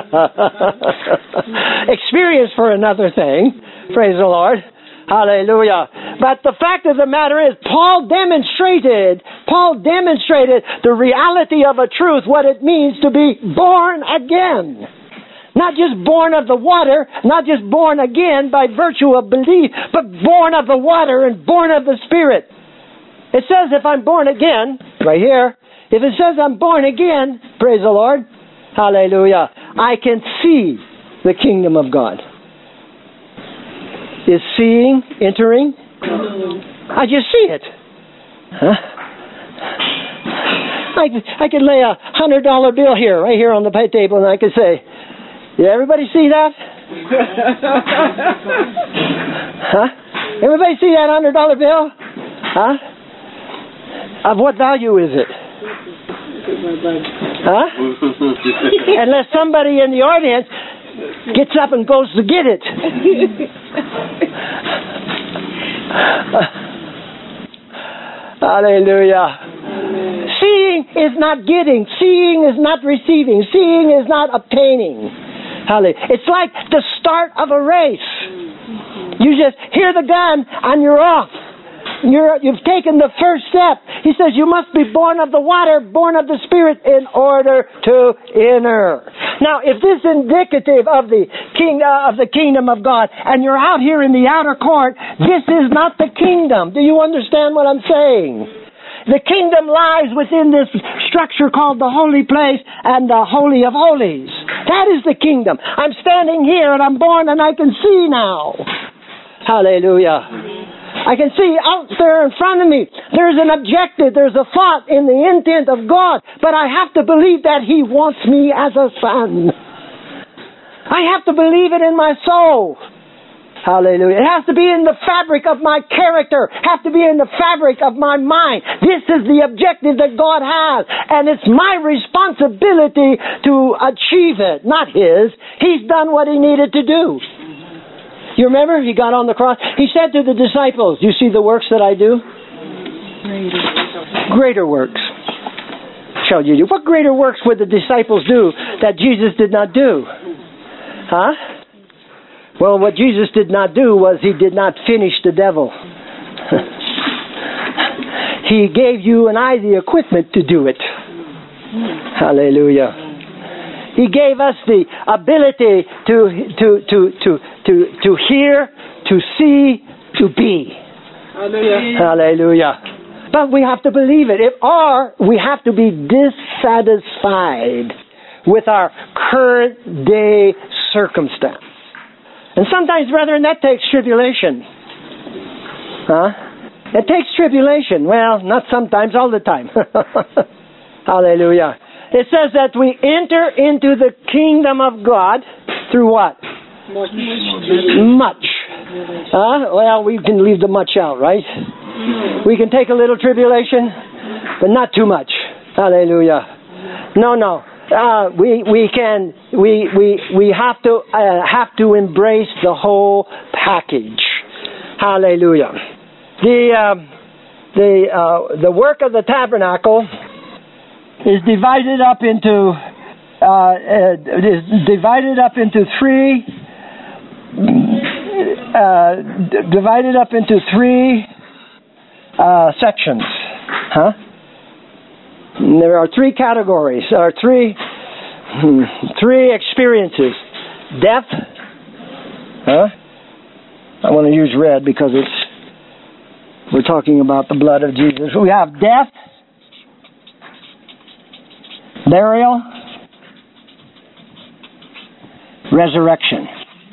A: Experience for another thing. Praise the Lord. Hallelujah. But the fact of the matter is, Paul demonstrated, Paul demonstrated the reality of a truth, what it means to be born again. Not just born of the water, not just born again by virtue of belief, but born of the water and born of the Spirit. It says if I'm born again, right here, if it says I'm born again, praise the Lord, hallelujah, I can see the kingdom of God. Is seeing entering? I just see it. Huh? I, I could lay a hundred dollar bill here, right here on the pay table, and I could say, did everybody see that? Huh? Everybody see that hundred dollar bill? Huh? Of what value is it? Huh? Unless somebody in the audience gets up and goes to get it. Hallelujah. Seeing is not getting. Seeing is not receiving. Seeing is not obtaining. Hallelujah. It's like the start of a race. You just hear the gun and you're off. You're, you've taken the first step. He says you must be born of the water, born of the Spirit in order to enter. Now, if this is indicative of the king uh, of the kingdom of God, and you're out here in the outer court, this is not the kingdom. Do you understand what I'm saying? The kingdom lies within this structure called the holy place and the holy of holies. That is the kingdom. I'm standing here and I'm born and I can see now. Hallelujah. I can see out there in front of me, there's an objective, there's a thought in the intent of God, but I have to believe that He wants me as a son. I have to believe it in my soul. Hallelujah. It has to be in the fabric of my character, has to be in the fabric of my mind. This is the objective that God has, and it's my responsibility to achieve it, not His. He's done what He needed to do. You remember? He got on the cross. He said to the disciples, you see the works that I do? Greater, greater works shall you do. What greater works would the disciples do that Jesus did not do? Huh? Well, what Jesus did not do was He did not finish the devil. He gave you and I the equipment to do it. Hallelujah. He gave us the ability to to to to to to hear, to see, to be. Hallelujah. Hallelujah. But we have to believe it. If, or we have to be dissatisfied with our current day circumstance. And sometimes, brethren, that takes tribulation. Huh? It takes tribulation. Well, not sometimes, all the time. Hallelujah. It says that we enter into the kingdom of God through what? Much. Much. Huh? Well, we can leave the much out, right? We can take a little tribulation, but not too much. Hallelujah. No, no. Uh, we we can we we we have to uh, have to embrace the whole package. Hallelujah. The uh, the uh, the work of the tabernacle is divided up into uh, uh, is divided up into three uh, d- divided up into three uh, sections. Huh? And there are three categories. There are three Hmm. Three experiences. Death. Huh? I want to use red because it's we're talking about the blood of Jesus. We have death, burial, resurrection.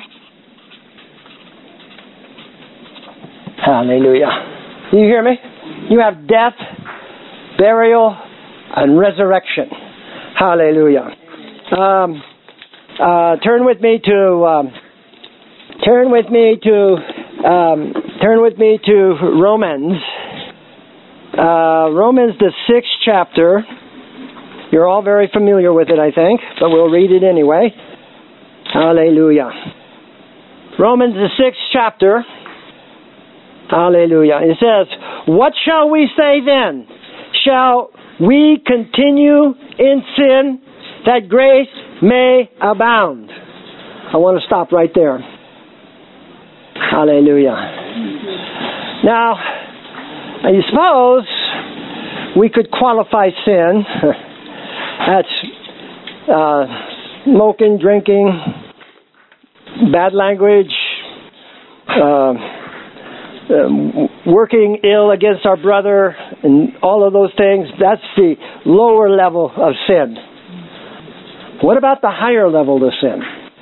A: Hallelujah. Do you hear me? You have death, burial, and resurrection. Hallelujah. Um, uh, turn with me to um, turn with me to um, turn with me to Romans. Uh, Romans, the sixth chapter. You're all very familiar with it, I think, but we'll read it anyway. Hallelujah. Romans, the sixth chapter. Hallelujah. It says, "What shall we say then? Shall we continue in sin that grace may abound?" I want to stop right there. Hallelujah. Now, I suppose we could qualify sin. That's uh, smoking, drinking, bad language, uh, Um, working ill against our brother, and all of those things. That's the lower level of sin. What about the higher level of sin?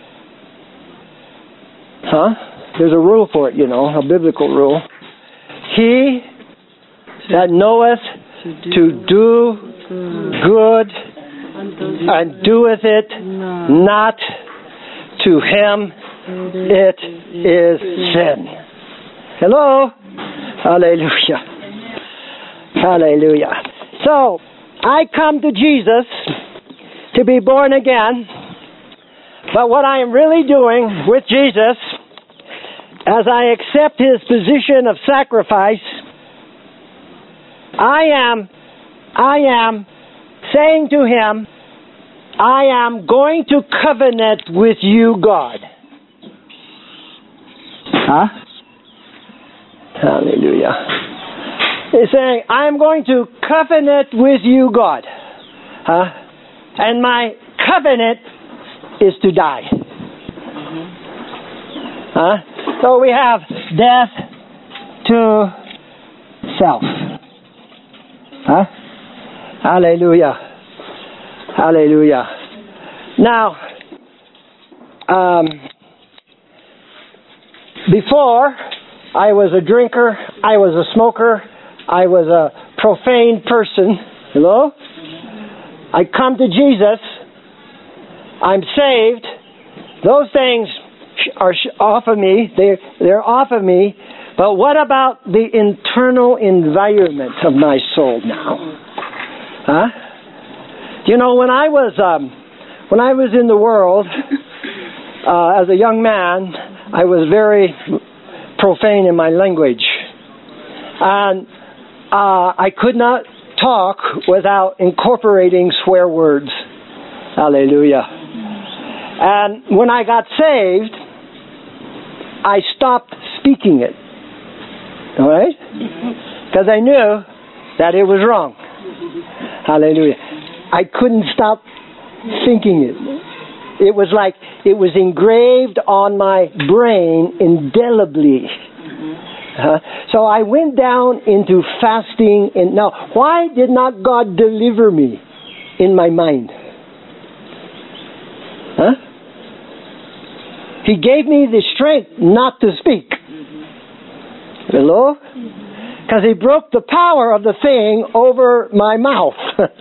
A: Huh? There's a rule for it, you know, a biblical rule. He that knoweth to do good and doeth it not, to him it is sin. Hello? Hallelujah. Hallelujah. So, I come to Jesus to be born again, but what I am really doing with Jesus, as I accept His position of sacrifice, I am, I am saying to Him, I am going to covenant with you, God. Huh? Hallelujah. He's saying, I'm going to covenant with you, God. Huh? And my covenant is to die. Huh? So we have death to self. Huh? Hallelujah. Hallelujah. Now, um, before, I was a drinker, I was a smoker, I was a profane person. Hello? I come to Jesus, I'm saved, those things are off of me, they're, they're off of me, but what about the internal environment of my soul now? Huh? You know, when I was, um, when I was in the world, uh, as a young man, I was very profane in my language, and uh, I could not talk without incorporating swear words. Hallelujah. And when I got saved, I stopped speaking it. All right? Because I knew that it was wrong. Hallelujah. I couldn't stop thinking it. It was like it was engraved on my brain indelibly. Uh, so I went down into fasting. And now, why did not God deliver me in my mind? Huh? He gave me the strength not to speak. Hello? Because He broke the power of the thing over my mouth.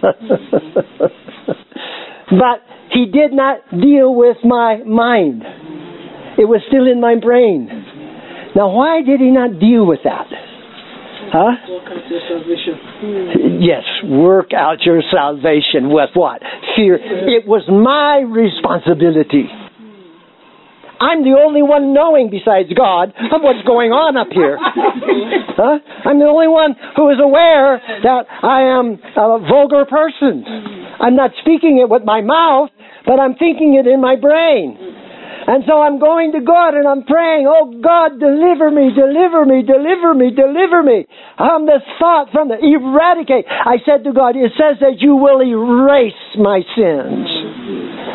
A: But He did not deal with my mind. It was still in my brain. Now, why did He not deal with that? Huh?
B: Work out your salvation.
A: Yes, work out your salvation with what? Fear. It was my responsibility. I'm the only one knowing besides God of what's going on up here. Huh? I'm the only one who is aware that I am a vulgar person. I'm not speaking it with my mouth, but I'm thinking it in my brain. And so I'm going to God and I'm praying, oh God, deliver me, deliver me, deliver me, deliver me. From this thought, from the eradicate. I said to God, it says that you will erase my sins.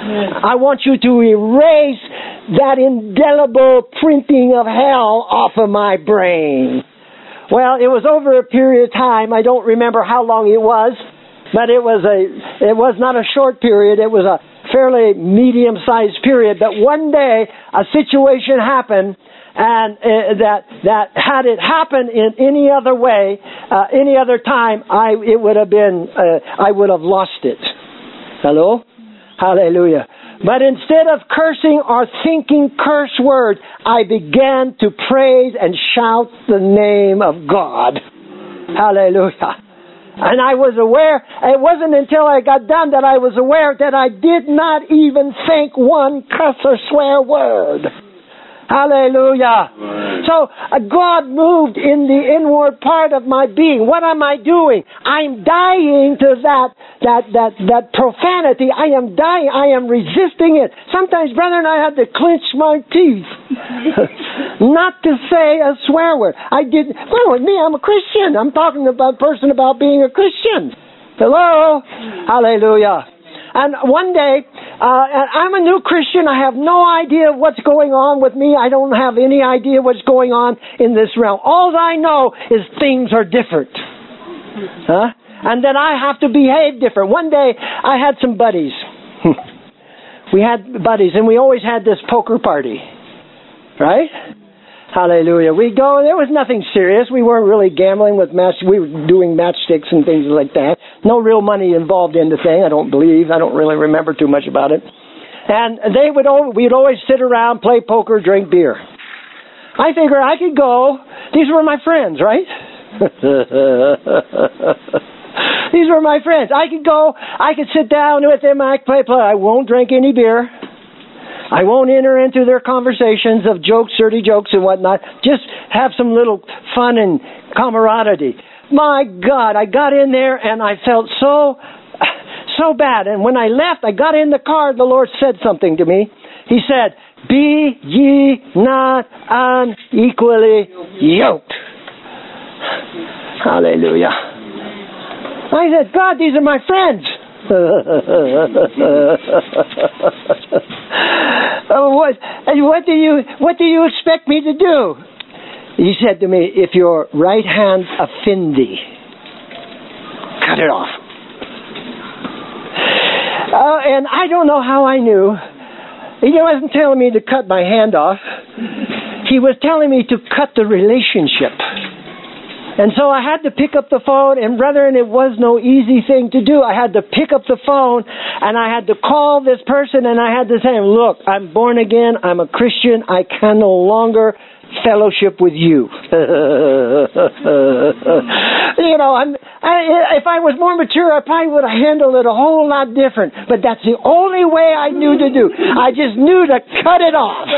A: I want you to erase that indelible printing of hell off of my brain. Well, it was over a period of time. I don't remember how long it was, but it was a it was not a short period. It was a fairly medium-sized period. But one day, a situation happened, and uh, that that had it happened in any other way, uh, any other time, I it would have been uh, I would have lost it. Hello? Hallelujah. But instead of cursing or thinking curse words, I began to praise and shout the name of God. Hallelujah. And I was aware, it wasn't until I got done that I was aware that I did not even think one cuss or swear word. Hallelujah. Right. So uh, God moved in the inward part of my being. What am I doing? I'm dying to that that that that profanity. I am dying. I am resisting it. Sometimes, brethren, I had to clench my teeth not to say a swear word. I didn't. Well, with me, I'm a Christian. I'm talking about a person about being a Christian. Hello. Hallelujah. And one day, uh, I'm a new Christian. I have no idea what's going on with me. I don't have any idea what's going on in this realm. All I know is things are different. Huh? And then I have to behave different. One day, I had some buddies. We had buddies, and we always had this poker party. Right? Hallelujah. We go, there was nothing serious. We weren't really gambling with match. We were doing matchsticks and things like that. No real money involved in the thing, I don't believe. I don't really remember too much about it. And they would, we'd always sit around, play poker, drink beer. I figured I could go. These were my friends, right? These were my friends. I could go, I could sit down with them, I could play, play. I won't drink any beer. I won't enter into their conversations of jokes, dirty jokes and whatnot. Just have some little fun and camaraderie. My God, I got in there and I felt so, so bad. And when I left, I got in the car, the Lord said something to me. He said, "Be ye not unequally yoked." Hallelujah. I said, God, these are my friends. what, what do you what do you expect me to do? He said to me, if your right hand offend thee, cut it off. Uh, and I don't know how I knew. He wasn't telling me to cut my hand off. He was telling me to cut the relationship. And so I had to pick up the phone, and brethren, it was no easy thing to do. I had to pick up the phone, and I had to call this person, and I had to say, look, I'm born again, I'm a Christian, I can no longer fellowship with you. You know, I'm, I, if I was more mature, I probably would have handled it a whole lot different. But that's the only way I knew to do. I just knew to cut it off.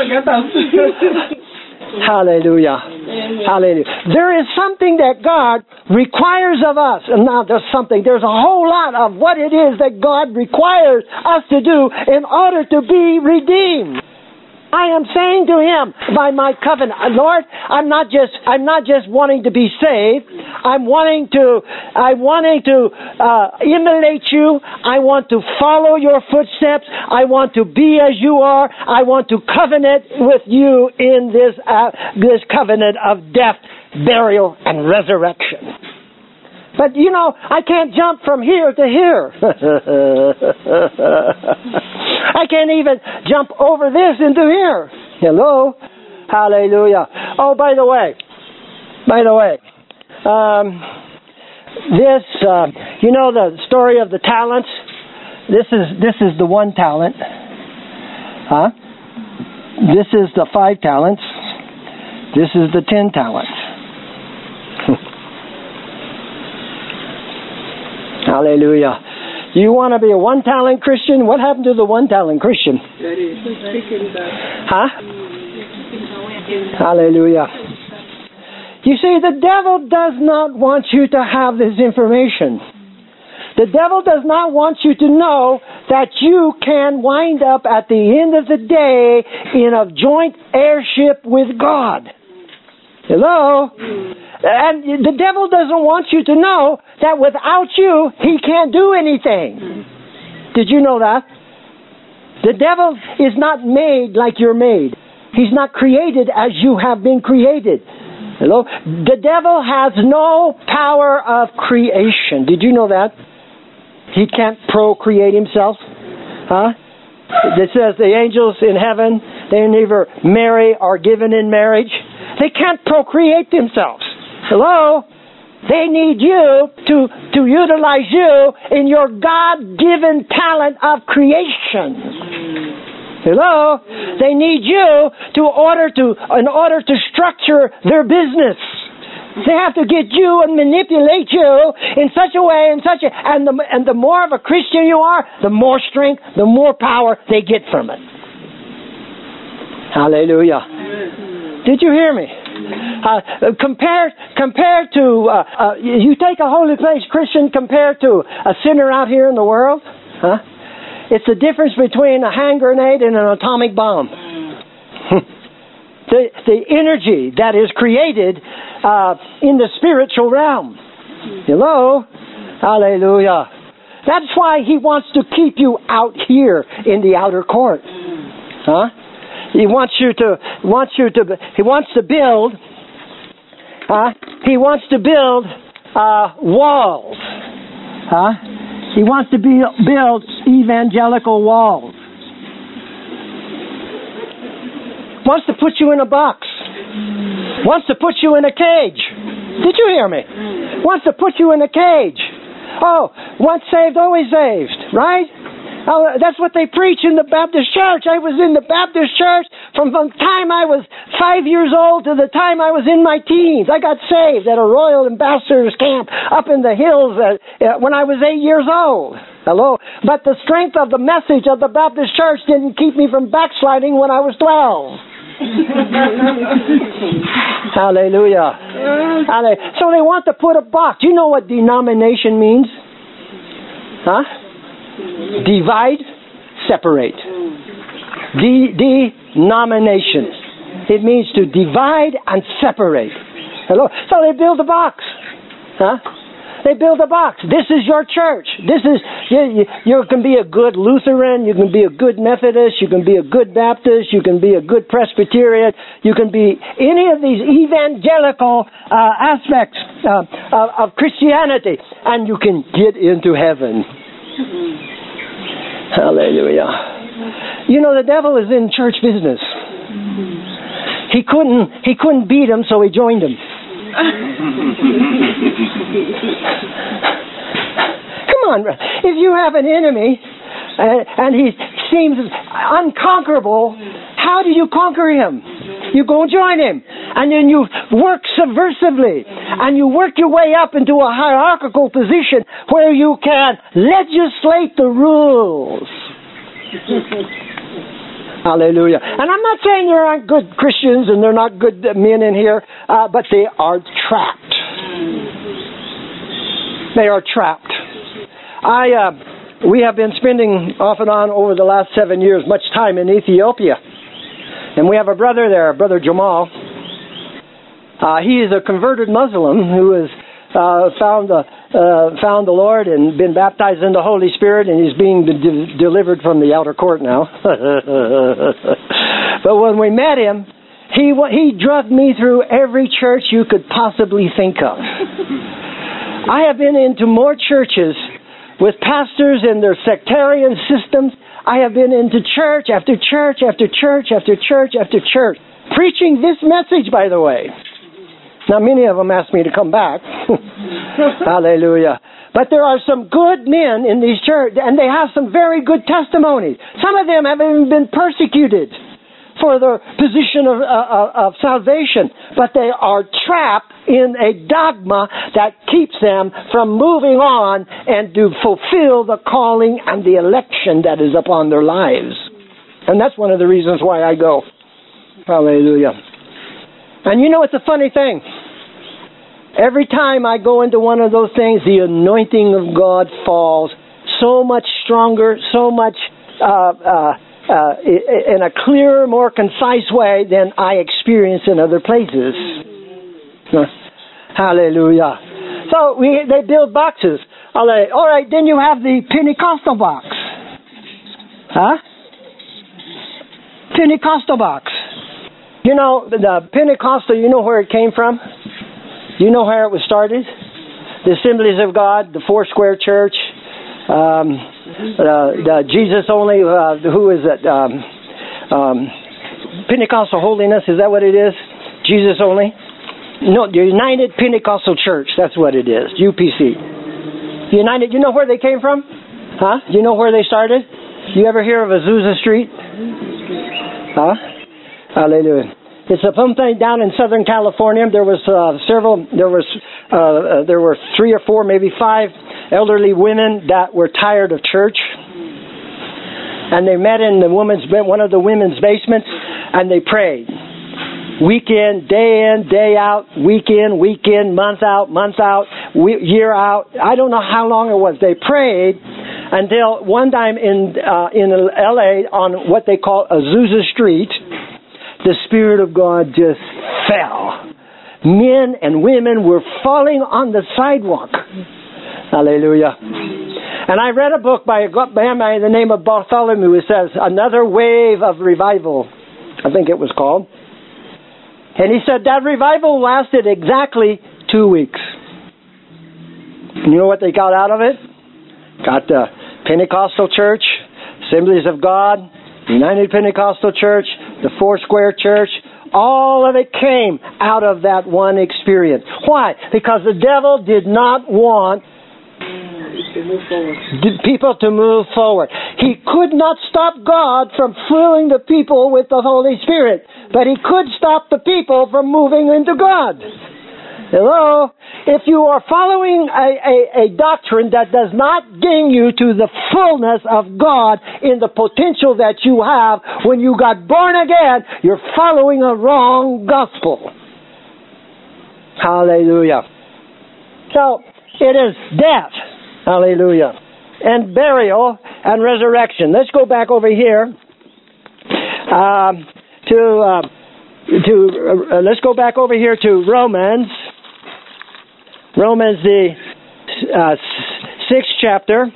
A: Hallelujah. Hallelujah. There is something that God requires of us. And now there's something, there's a whole lot of what it is that God requires us to do in order to be redeemed. I am saying to him by my covenant, Lord, I'm not just I'm not just wanting to be saved. I'm wanting to I wanting to uh, emulate you. I want to follow your footsteps. I want to be as you are. I want to covenant with you in this uh, this covenant of death, burial, and resurrection. But, you know, I can't jump from here to here. I can't even jump over this into here. Hello? Hallelujah. Oh, by the way, by the way, um, this, uh, you know the story of the talents? This is, this is the one talent. Huh? This is the five talents. This is the ten talents. Hallelujah. You want to be a one-talent Christian? What happened to the one-talent Christian? Huh? Hallelujah. You see, the devil does not want you to have this information. The devil does not want you to know that you can wind up at the end of the day in a joint heirship with God. Hello? And the devil doesn't want you to know that without you, he can't do anything. Did you know that? The devil is not made like you're made. He's not created as you have been created. Hello? The devil has no power of creation. Did you know that? He can't procreate himself. Huh? It says the angels in heaven, they neither marry or given in marriage. They can't procreate themselves. Hello? They need you to, to utilize you in your God-given talent of creation. Hello? They need you to order to in order to structure their business. They have to get you and manipulate you in such a way, in such a and the and the more of a Christian you are, the more strength, the more power they get from it. Hallelujah. Did you hear me? Uh, compared compared to uh, uh, you take a holy place Christian compared to a sinner out here in the world, huh? It's the difference between a hand grenade and an atomic bomb. the the energy that is created uh, in the spiritual realm. Hello, hallelujah. That's why he wants to keep you out here in the outer court, huh? He wants you to wants you to he wants to build. Uh, he wants to build uh, walls. Huh? He wants to be, build evangelical walls. Wants to put you in a box. Wants to put you in a cage. Did you hear me? Wants to put you in a cage. Oh, once saved, always saved. Right? Oh, that's what they preach in the Baptist church. I was in the Baptist church from the time I was five years old to the time I was in my teens. I got saved at a Royal Ambassadors camp up in the hills uh, uh, when I was eight years old. Hello? But the strength of the message of the Baptist church didn't keep me from backsliding when I was twelve. Hallelujah. Hallelujah. So they want to put a box. Do you know what denomination means? Huh? Divide, separate. De- denomination. It means to divide and separate. Hello? So they build a box. Huh? They build a box. This is your church. This is, you, you, you can be a good Lutheran, you can be a good Methodist, you can be a good Baptist, you can be a good Presbyterian, you can be any of these evangelical uh, aspects uh, of, of Christianity, and you can get into heaven. Hallelujah. You know, the devil is in church business. He couldn't he couldn't beat him, so he joined him. Come on, if you have an enemy uh, and he seems unconquerable, how do you conquer him? You go and join him, and then you work subversively, and you work your way up into a hierarchical position where you can legislate the rules. Hallelujah. And I'm not saying there aren't good Christians and there are not good men in here, uh, but they are trapped. They are trapped. I, uh, we have been spending off and on over the last seven years much time in Ethiopia. And we have a brother there, Brother Jamal. Uh, he is a converted Muslim who has uh, found the uh, found the Lord and been baptized in the Holy Spirit, and he's being de- delivered from the outer court now. But when we met him, he he drugged me through every church you could possibly think of. I have been into more churches with pastors and their sectarian systems. I have been into church after church after church after church after church, preaching this message, by the way. Now, many of them asked me to come back. Hallelujah. But there are some good men in these churches, and they have some very good testimonies. Some of them have even been persecuted for their position of, uh, of salvation, but they are trapped in a dogma that keeps them from moving on and to fulfill the calling and the election that is upon their lives. And that's one of the reasons why I go. Hallelujah. And you know, it's a funny thing. Every time I go into one of those things, the anointing of God falls so much stronger, so much uh, uh, uh, in a clearer, more concise way than I experience in other places. Hallelujah. So we, they build boxes. All right, all right, then you have the Pentecostal box. Huh? Pentecostal box. You know, the Pentecostal, you know where it came from? Do you know where it was started? The Assemblies of God, the Four Square Church, um, uh, the Jesus only, uh, who is it? Um, um, Pentecostal Holiness, is that what it is? Jesus only? No, the United Pentecostal Church, that's what it is, U P C. United, you know where they came from? Huh? Do you know where they started? You ever hear of Azusa Street? Huh? Hallelujah. It's a something down in Southern California. There was uh, several. There was uh, uh, there were three or four, maybe five elderly women that were tired of church, and they met in the woman's one of the women's basements, and they prayed. Week in, day in, day out, week in, week in, month out, month out, year out. I don't know how long it was. They prayed until one time in uh, in L A on what they call Azusa Street, the Spirit of God just fell. Men and women were falling on the sidewalk. Hallelujah. And I read a book by a man by the name of Bartholomew. It says, Another Wave of Revival, I think it was called. And he said that revival lasted exactly two weeks. And you know what they got out of it? Got the Pentecostal Church, Assemblies of God, United Pentecostal Church, the Four Square Church. All of it came out of that one experience. Why? Because the devil did not want
B: to move forward.
A: people to move forward. He could not stop God from filling the people with the Holy Spirit, but he could stop the people from moving into God. Hello? If you are following a, a, a doctrine that does not bring you to the fullness of God in the potential that you have when you got born again, you're following a wrong gospel. Hallelujah. So, it is death. Hallelujah. And burial and resurrection. Let's go back over here um, to, uh, to uh, let's go back over here to Romans. Romans, the uh, sixth chapter.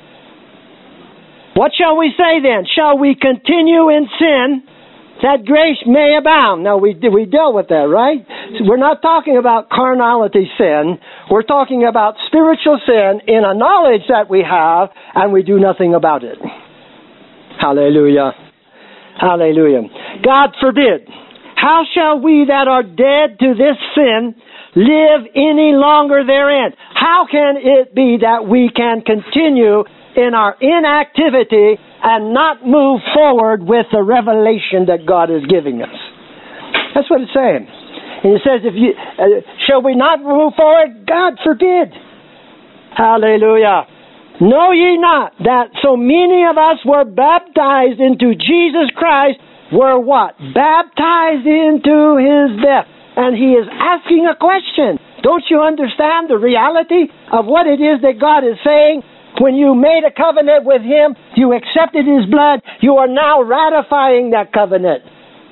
A: What shall we say then? Shall we continue in sin that grace may abound? Now, we we dealt with that, right? So we're not talking about carnality sin. We're talking about spiritual sin in a knowledge that we have, and we do nothing about it. Hallelujah. Hallelujah. God forbid. How shall we that are dead to this sin live any longer therein? How can it be that we can continue in our inactivity and not move forward with the revelation that God is giving us? That's what it's saying. And it says, "If you uh, shall we not move forward? God forbid." Hallelujah. Know ye not that so many of us were baptized into Jesus Christ, were what? Baptized into His death. And he is asking a question. Don't you understand the reality of what it is that God is saying? When you made a covenant with Him, you accepted His blood, you are now ratifying that covenant.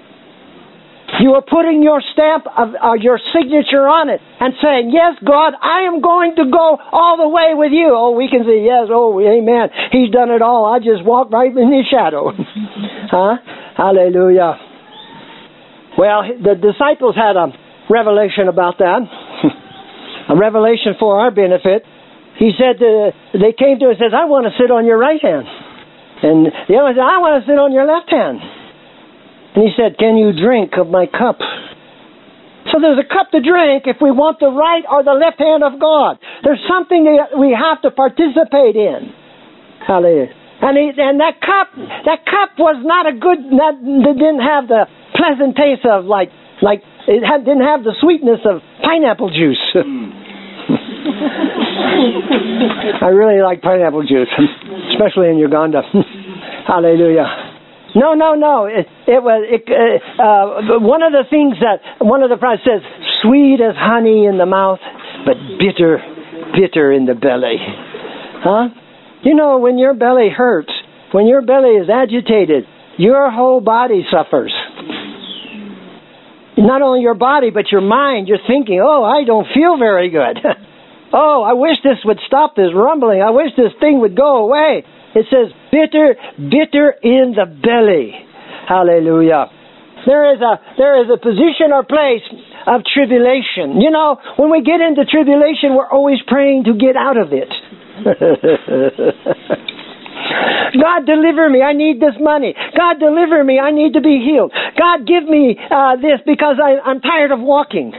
A: You are putting your stamp of uh, your signature on it and saying, yes, God, I am going to go all the way with you. Oh, we can say, yes, oh, amen. He's done it all. I just walked right in His shadow. Huh? Hallelujah. Well, the disciples had a revelation about that. A revelation for our benefit. He said, uh, they came to him and said, I want to sit on your right hand. And the other said, I want to sit on your left hand. And he said, can you drink of my cup? So there's a cup to drink if we want the right or the left hand of God. There's something that we have to participate in. Hallelujah. And, he, and that cup, that cup was not a good, that didn't have the pleasant taste of like, like it had, didn't have the sweetness of pineapple juice. I really like pineapple juice, especially in Uganda. Hallelujah. No, no, no. It, it was it, uh, uh, one of the things that one of the prophets says, sweet as honey in the mouth, but bitter, bitter in the belly. Huh? You know, when your belly hurts, when your belly is agitated, your whole body suffers. Not only your body, but your mind. You're thinking, oh, I don't feel very good. Oh, I wish this would stop this rumbling. I wish this thing would go away. It says bitter, bitter in the belly. Hallelujah. There is a there is a position or place of tribulation. You know, when we get into tribulation, we're always praying to get out of it. God, deliver me. I need this money. God, deliver me. I need to be healed. God, give me uh, this because I, I'm tired of walking.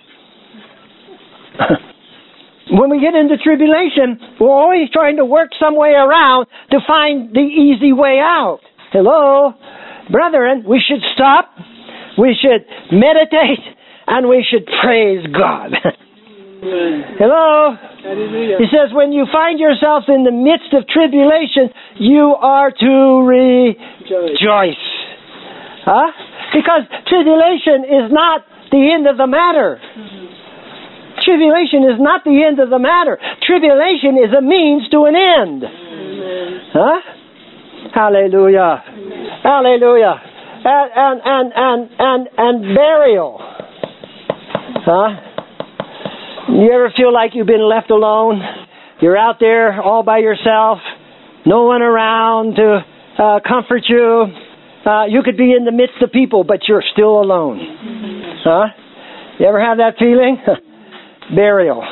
A: When we get into tribulation, we're always trying to work some way around to find the easy way out. Hello? Brethren, we should stop, we should meditate, and we should praise God. Hello? He says, when you find yourself in the midst of tribulation, you are to rejoice. Huh? Because tribulation is not the end of the matter. Tribulation is not the end of the matter. Tribulation is a means to an end. Huh? Hallelujah. Hallelujah. And, and, and, and, and, and burial. Huh? You ever feel like you've been left alone? You're out there all by yourself. No one around to uh, comfort you. Uh, you could be in the midst of people, but you're still alone. Huh? You ever have that feeling? Burial.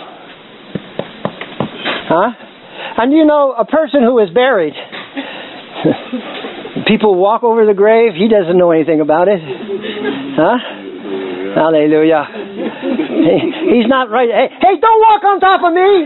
A: Huh? And you know, a person who is buried, people walk over the grave, he doesn't know anything about it. Huh? Hallelujah. He, he's not right. Hey, hey, don't walk on top of me.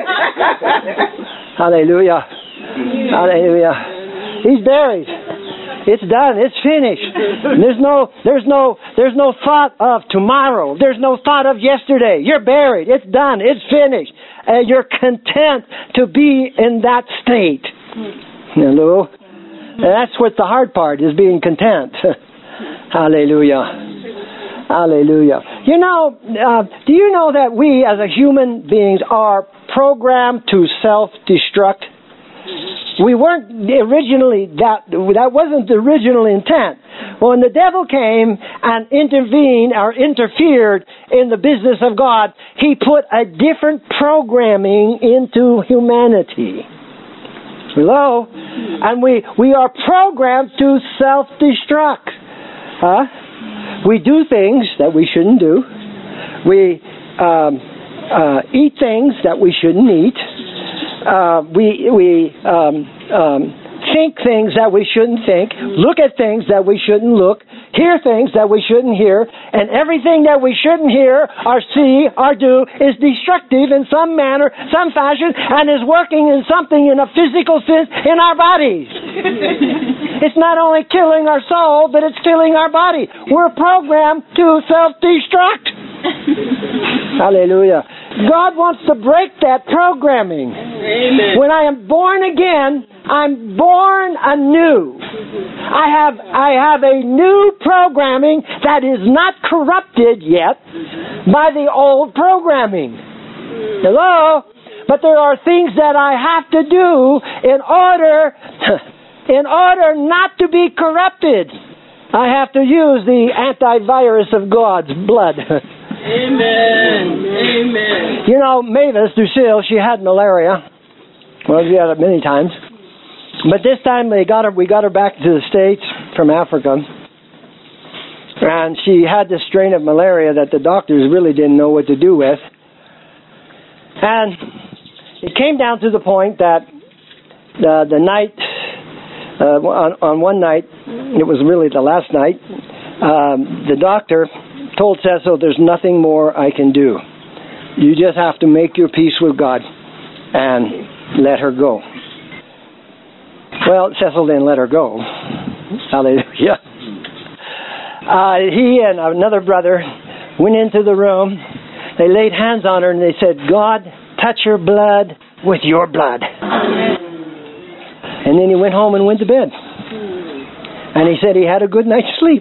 A: Hallelujah. Hallelujah. He's buried. It's done. It's finished. There's no, there's no, there's no thought of tomorrow. There's no thought of yesterday. You're buried. It's done. It's finished. And you're content to be in that state. Hello? And that's what the hard part is, being content. Hallelujah. Hallelujah. You know, uh, do you know that we as a human beings are programmed to self-destruct? We weren't originally, that that wasn't the original intent. When the devil came and intervened or interfered in the business of God, he put a different programming into humanity. Hello? And we, we are programmed to self-destruct. Huh? We do things that we shouldn't do. We um, uh, eat things that we shouldn't eat. Uh, we we um, um, think things that we shouldn't think. Look at things that we shouldn't look. Hear things that we shouldn't hear. And everything that we shouldn't hear or see or do is destructive in some manner, some fashion, and is working in something in a physical sense in our bodies. It's not only killing our soul, but it's killing our body. We're programmed to self-destruct. Hallelujah. God wants to break that programming. Amen. When I am born again, I'm born anew. I have I have a new programming that is not corrupted yet by the old programming. Hello? But there are things that I have to do in order in order not to be corrupted. I have to use the antivirus of God's blood.
B: Amen. Amen.
A: You know, Mavis Lucille, she had malaria. Well, she had it many times. But this time they got her, we got her back to the States from Africa. And she had this strain of malaria that the doctors really didn't know what to do with. And it came down to the point that the, the night, uh, on, on one night, it was really the last night, um, the doctor told Cecil, there's nothing more I can do. You just have to make your peace with God and let her go. Well, Cecil didn't let her go. Hallelujah. Uh, he and another brother went into the room. They laid hands on her and they said, God, touch her blood with your blood. Amen. And then he went home and went to bed. And he said he had a good night's sleep.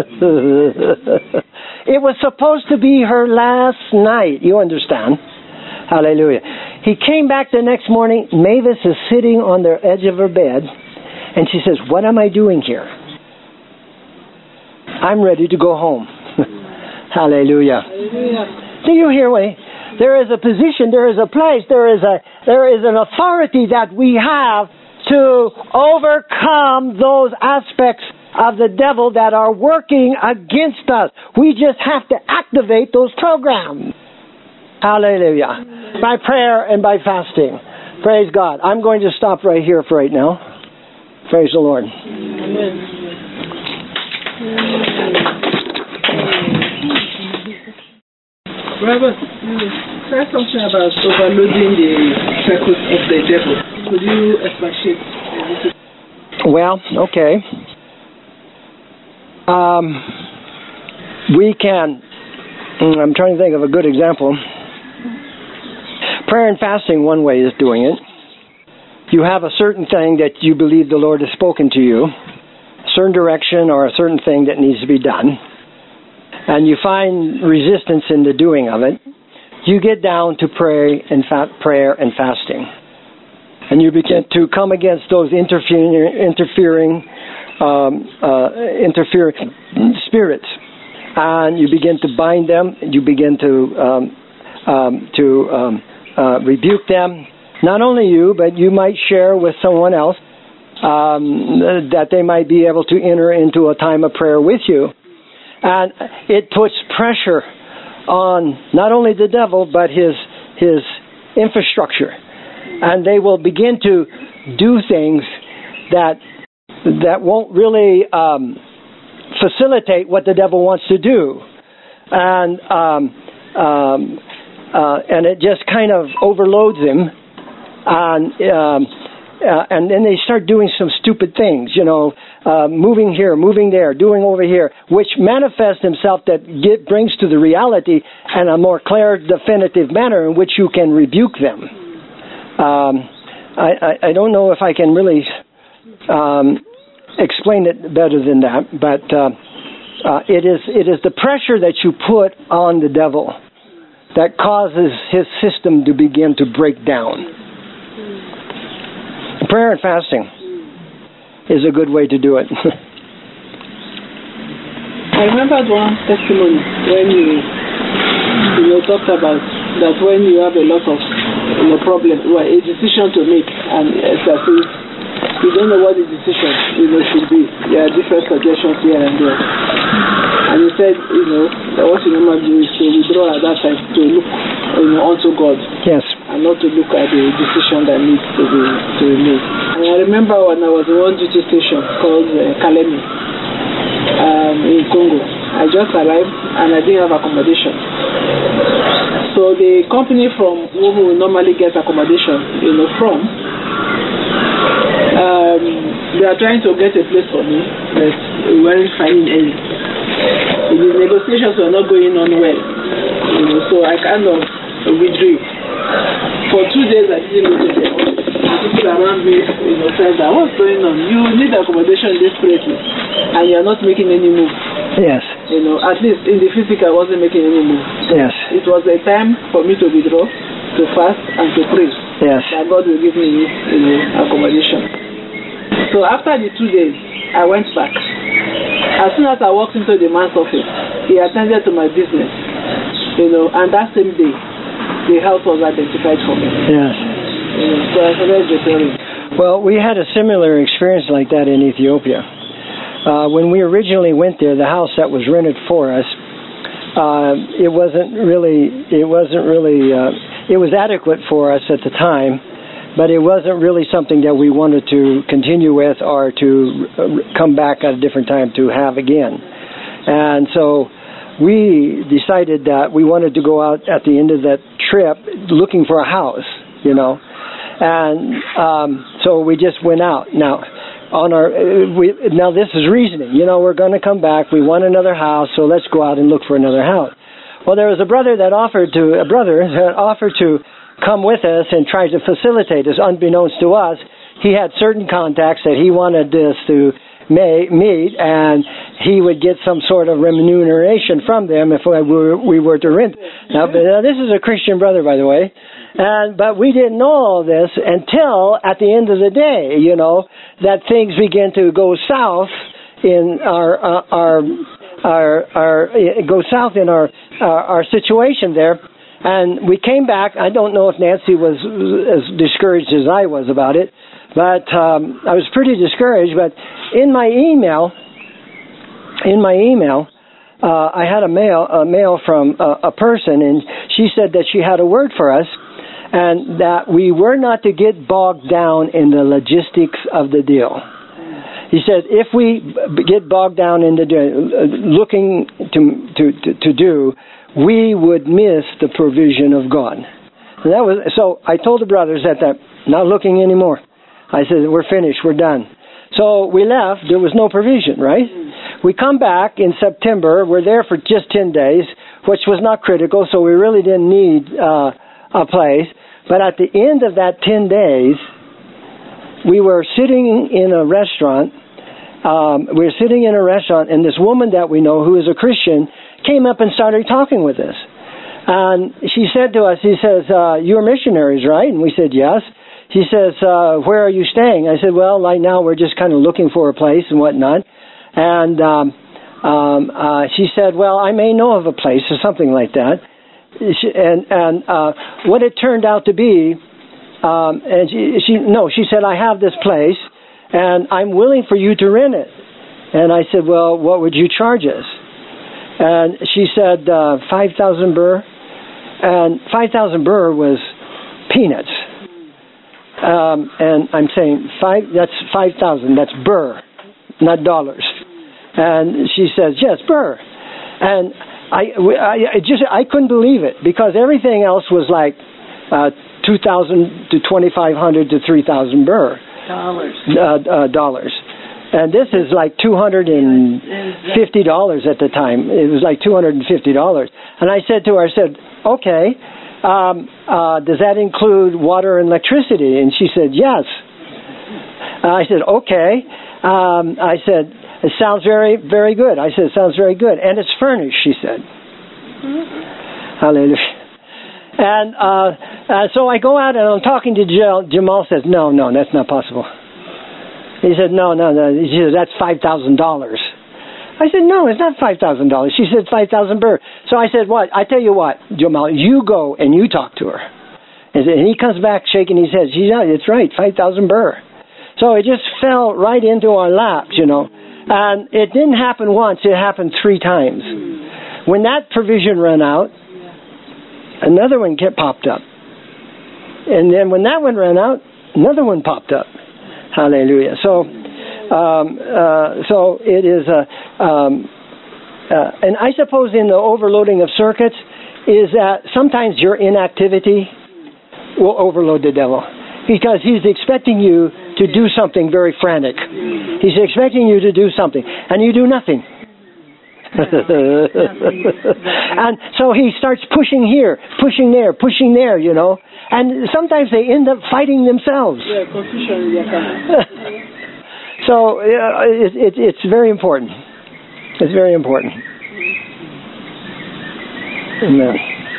A: It was supposed to be her last night. You understand? Hallelujah. He came back the next morning. Mavis is sitting on the edge of her bed. And she says, what am I doing here? I'm ready to go home. Hallelujah. Hallelujah. Do you hear me? There is a position, there is a place, there is a there is an authority that we have to overcome those aspects of the devil that are working against us. We just have to activate those programs. Hallelujah. By prayer and by fasting. Praise God. I'm going to stop right here for right now. Praise the Lord.
B: Amen. Robert, you said something about overloading the circuit of the devil. Could you expatiate?
A: Well, okay. Um, we can, I'm trying to think of a good example. Prayer and fasting, one way is doing it. You have a certain thing that you believe the Lord has spoken to you, a certain direction or a certain thing that needs to be done, and you find resistance in the doing of it. You get down to pray and fa- prayer and fasting, and you begin to come against those interfering, interfering, um, uh, interfering spirits, and you begin to bind them. You begin to um, um, to um, uh, rebuke them. Not only you, but you might share with someone else um, that they might be able to enter into a time of prayer with you. And it puts pressure on not only the devil, but his his infrastructure. And they will begin to do things that that won't really um, facilitate what the devil wants to do. And um, um, uh, and it just kind of overloads him. And um, uh, and then they start doing some stupid things, you know, uh, moving here, moving there, doing over here, which manifests himself that get, brings to the reality in a more clear, definitive manner in which you can rebuke them. Um, I, I, I don't know if I can really um, explain it better than that, but uh, uh, it is it is the pressure that you put on the devil that causes his system to begin to break down. Prayer and fasting is a good way to do it.
B: I remembered one testimony when you, you know, talked about that when you have a lot of you know, problems, well, a decision to make, and it's as if you don't know what the decision you know should be. There are different suggestions here and there. And you said, you know, that what you normally do is to withdraw at that time to look, you know, unto God.
A: Yes.
B: And not to look at the decision that needs to be to be made. And I remember when I was in one duty station called uh, Kalemi um, in Congo. I just arrived and I didn't have accommodation. So the company from whom we normally get accommodation, you know, from, um, they are trying to get a place for me, but we weren't finding any. The negotiations were not going on well, you know, so I kind of withdrew. For two days I didn't go to the office. People around me, you know, said that what's going on? You need accommodation desperately, and you are not making any move.
A: Yes.
B: You know, at least in the physical, I wasn't making any move.
A: Yes.
B: It was a time for me to withdraw, to fast, and to pray.
A: Yes.
B: That God will give me, you know, accommodation. So after the two days, I went back. As soon as I walked into the man's office, he attended to my business, you know, and that same day, the house was identified for me.
A: Yes.
B: You know, so I started returning.
A: Well, we had a similar experience like that in Ethiopia. Uh, when we originally went there, the house that was rented for us, uh, it wasn't really, it wasn't really, uh, it was adequate for us at the time, but it wasn't really something that we wanted to continue with or to come back at a different time to have again. And so we decided that we wanted to go out at the end of that trip looking for a house, you know. And um, so we just went out. Now, on our we now this is reasoning. You know, we're going to come back. We want another house, so let's go out and look for another house. Well, there was a brother that offered to a brother that offered to come with us and try to facilitate us, unbeknownst to us. He had certain contacts that he wanted us to may, meet, and he would get some sort of remuneration from them if we were, we were to rent. Now, but, uh, this is a Christian brother, by the way, and but we didn't know all this until at the end of the day, you know, that things began to go south in our uh, our our our uh, go south in our uh, our situation there. And we came back. I don't know if Nancy was as discouraged as I was about it, but um, I was pretty discouraged. But in my email, in my email, uh, I had a mail, a mail from a, a person, and she said that she had a word for us, and that we were not to get bogged down in the logistics of the deal. He said, if we get bogged down in the looking to, to, to, to do, we would miss the provision of God. And that was so. I told the brothers that that not looking anymore. I said, we're finished, we're done. So we left. There was no provision, right? We come back in September. We're there for just ten days, which was not critical, so we really didn't need uh, a place. But at the end of that ten days, we were sitting in a restaurant. Um, we were sitting in a restaurant, and this woman that we know, who is a Christian, came up and started talking with us. And she said to us, he says, uh, you're missionaries, right? And we said, yes. He says, uh, where are you staying? I said, well, right now we're just kind of looking for a place and whatnot. And um, um, uh, she said, well, I may know of a place or something like that. She, and and uh, what it turned out to be, um, and she, she, no, she said, I have this place, and I'm willing for you to rent it. And I said, well, what would you charge us? And she said, uh, five thousand birr. And five thousand birr was peanuts. Um, and I'm saying five. That's five thousand. That's birr, not dollars. And she says, yes, birr. And I, I, I just I couldn't believe it, because everything else was like uh, two thousand to twenty five hundred to three thousand birr.
B: Dollars.
A: Uh, uh, dollars. And this is like two hundred fifty dollars at the time. It was like two hundred fifty dollars. And I said to her, I said, okay, um, uh, does that include water and electricity? And she said, yes. Uh, I said, okay. Um, I said, it sounds very, very good. I said, it sounds very good. And it's furnished, she said. Mm-hmm. Hallelujah. And uh, uh, so I go out and I'm talking to Jamal. Jamal says, no, no, that's not possible. He said, no, no, no. She said, that's five thousand dollars. I said, no, it's not five thousand dollars. She said, five thousand birr. So I said, what? I tell you what, Jamal, you go and you talk to her. And he comes back shaking his head. She said, it's right, five thousand birr. So it just fell right into our laps, you know. And it didn't happen once. It happened three times. When that provision ran out, another one kept popped up. And then when that one ran out, another one popped up. Hallelujah. So, um, uh, so it is a, um, uh, and I suppose in the overloading of circuits is that sometimes your inactivity will overload the devil, because he's expecting you to do something very frantic. He's expecting you to do something, and you do nothing. And so he starts pushing here, pushing there, pushing there, you know. And sometimes they end up fighting themselves.
B: Yeah, confusion.
A: So uh, it, it, it's very important. It's very important. Amen.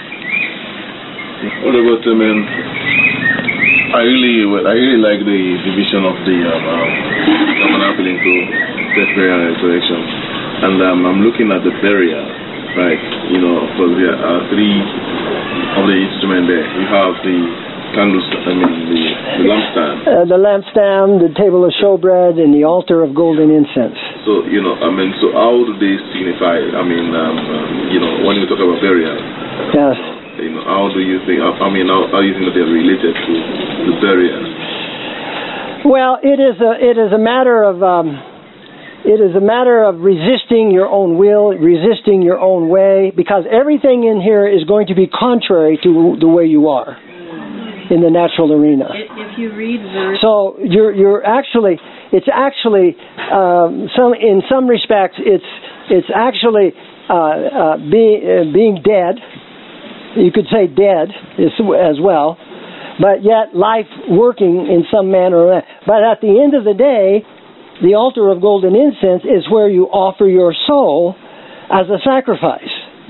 C: What about the men? I really, I really like the division of the um, um, tabernacle into death, burial, and resurrection. And um, I'm looking at the burial, right? You know, because there are three of the instruments there. You have the candles, I mean, the, the lampstand.
A: Uh, the lampstand, the table of showbread, and the altar of golden incense.
C: So, you know, I mean, so how do they signify, I mean, um, um, you know, when you talk about burial?
A: Yes.
C: You know, how do you think, I mean, how, how do you think that they're related to the burial?
A: Well, it is a, it is a matter of... Um, It is a matter of resisting your own will, resisting your own way, because everything in here is going to be contrary to the way you are in the natural arena.
D: If you read verse...
A: So you're you're actually, it's actually, um, some in some respects, it's it's actually uh, uh, being uh, being dead. You could say dead as well, but yet life working in some manner. But at the end of the day, the altar of golden incense is where you offer your soul as a sacrifice.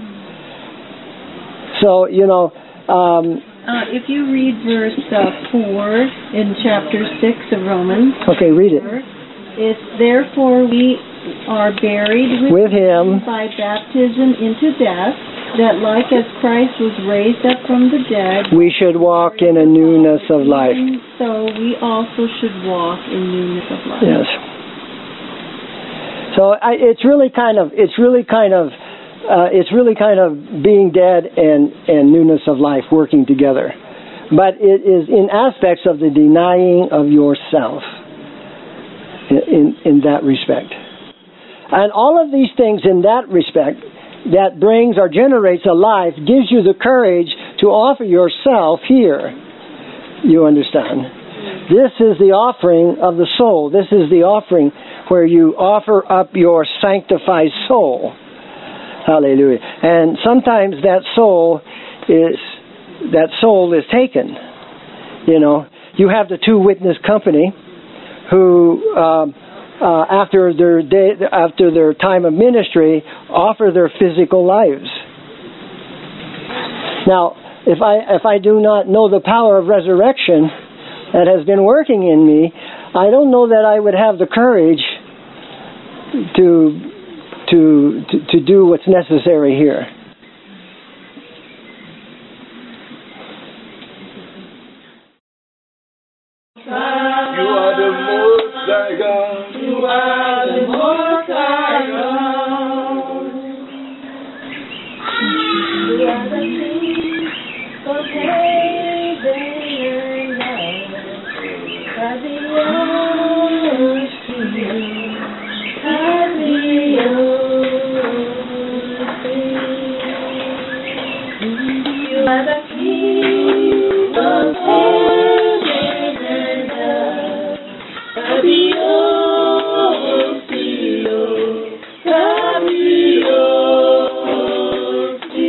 A: So, you know... Um,
D: uh, if you read verse uh, four in chapter six of Romans...
A: Okay, read it.
D: It's, therefore we are buried with,
A: with him
D: by baptism into death, that like as Christ was raised up from the dead...
A: we should walk in a newness of life.
D: So we also should walk in newness of life.
A: Yes. So I, it's really kind of, it's really kind of, uh, it's really kind of being dead and, and newness of life working together. But it is in aspects of the denying of yourself in, in, in that respect. And all of these things in that respect that brings or generates a life gives you the courage to offer yourself here. You understand? This is the offering of the soul. This is the offering where you offer up your sanctified soul. Hallelujah. And sometimes that soul is that soul is taken. You know, you have the two witness company who um, uh, after their day, after their time of ministry offer their physical lives. Now, if I if I do not know the power of resurrection that has been working in me, I don't know that I would have the courage to to to, to do what's necessary here.
C: You are the most high God.
B: You are the most high God.
D: You are the King of heaven and earth. Adios to you. Adios. You are the King of heaven and earth. Adios to you. Adios to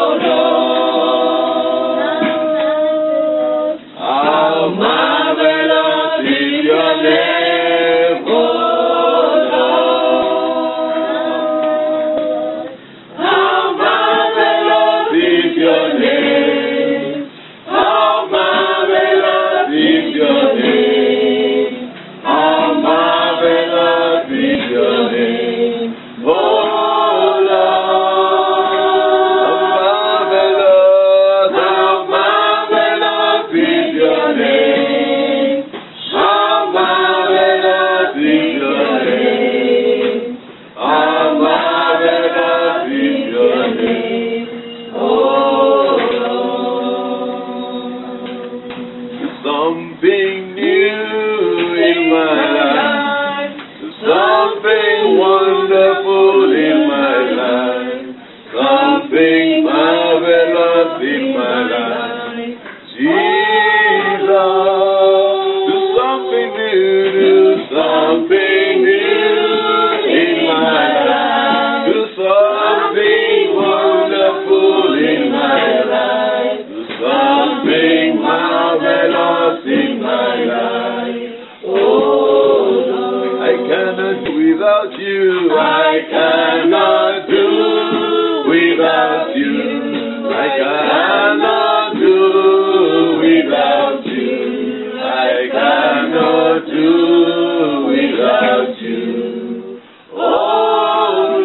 B: How marvelous
C: something wonderful in my life. Something marvelous in my life. Jesus, do something new, do something new in my life. Do something wonderful in my life. Do something marvelous in my life. Oh Lord, I cannot do without you. I cannot do without you. I cannot do without you. I cannot do without you. Oh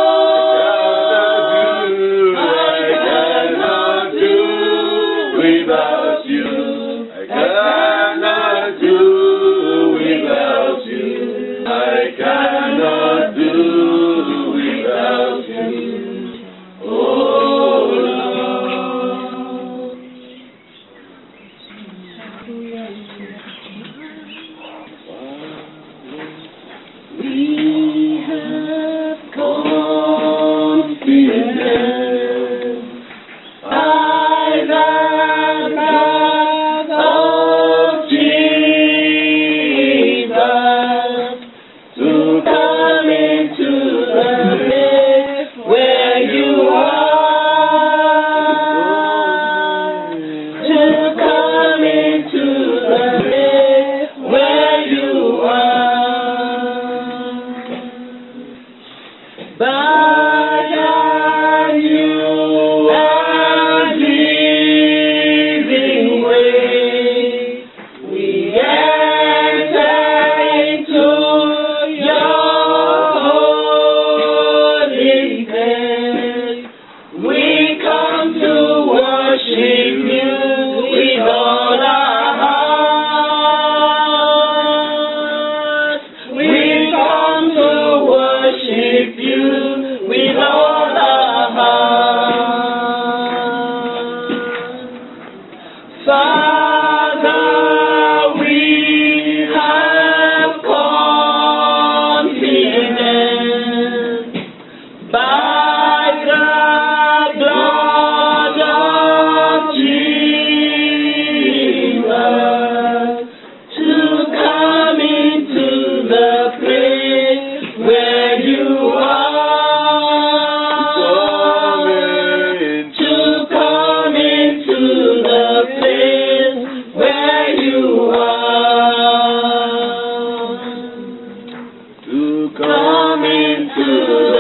C: Lord, I cannot do without you. I cannot do without you. I cannot do without you. Oh Lord. We have confidence. I got of Jesus to come into the place where you are, to come into the place where you are. By a new and living way, we enter into your holy place. We come to worship you with all our hearts. We come to worship you with all our hearts. Father, we have confidence by the blood of Jesus to come into the place where you are, to come into the place where you are, to come into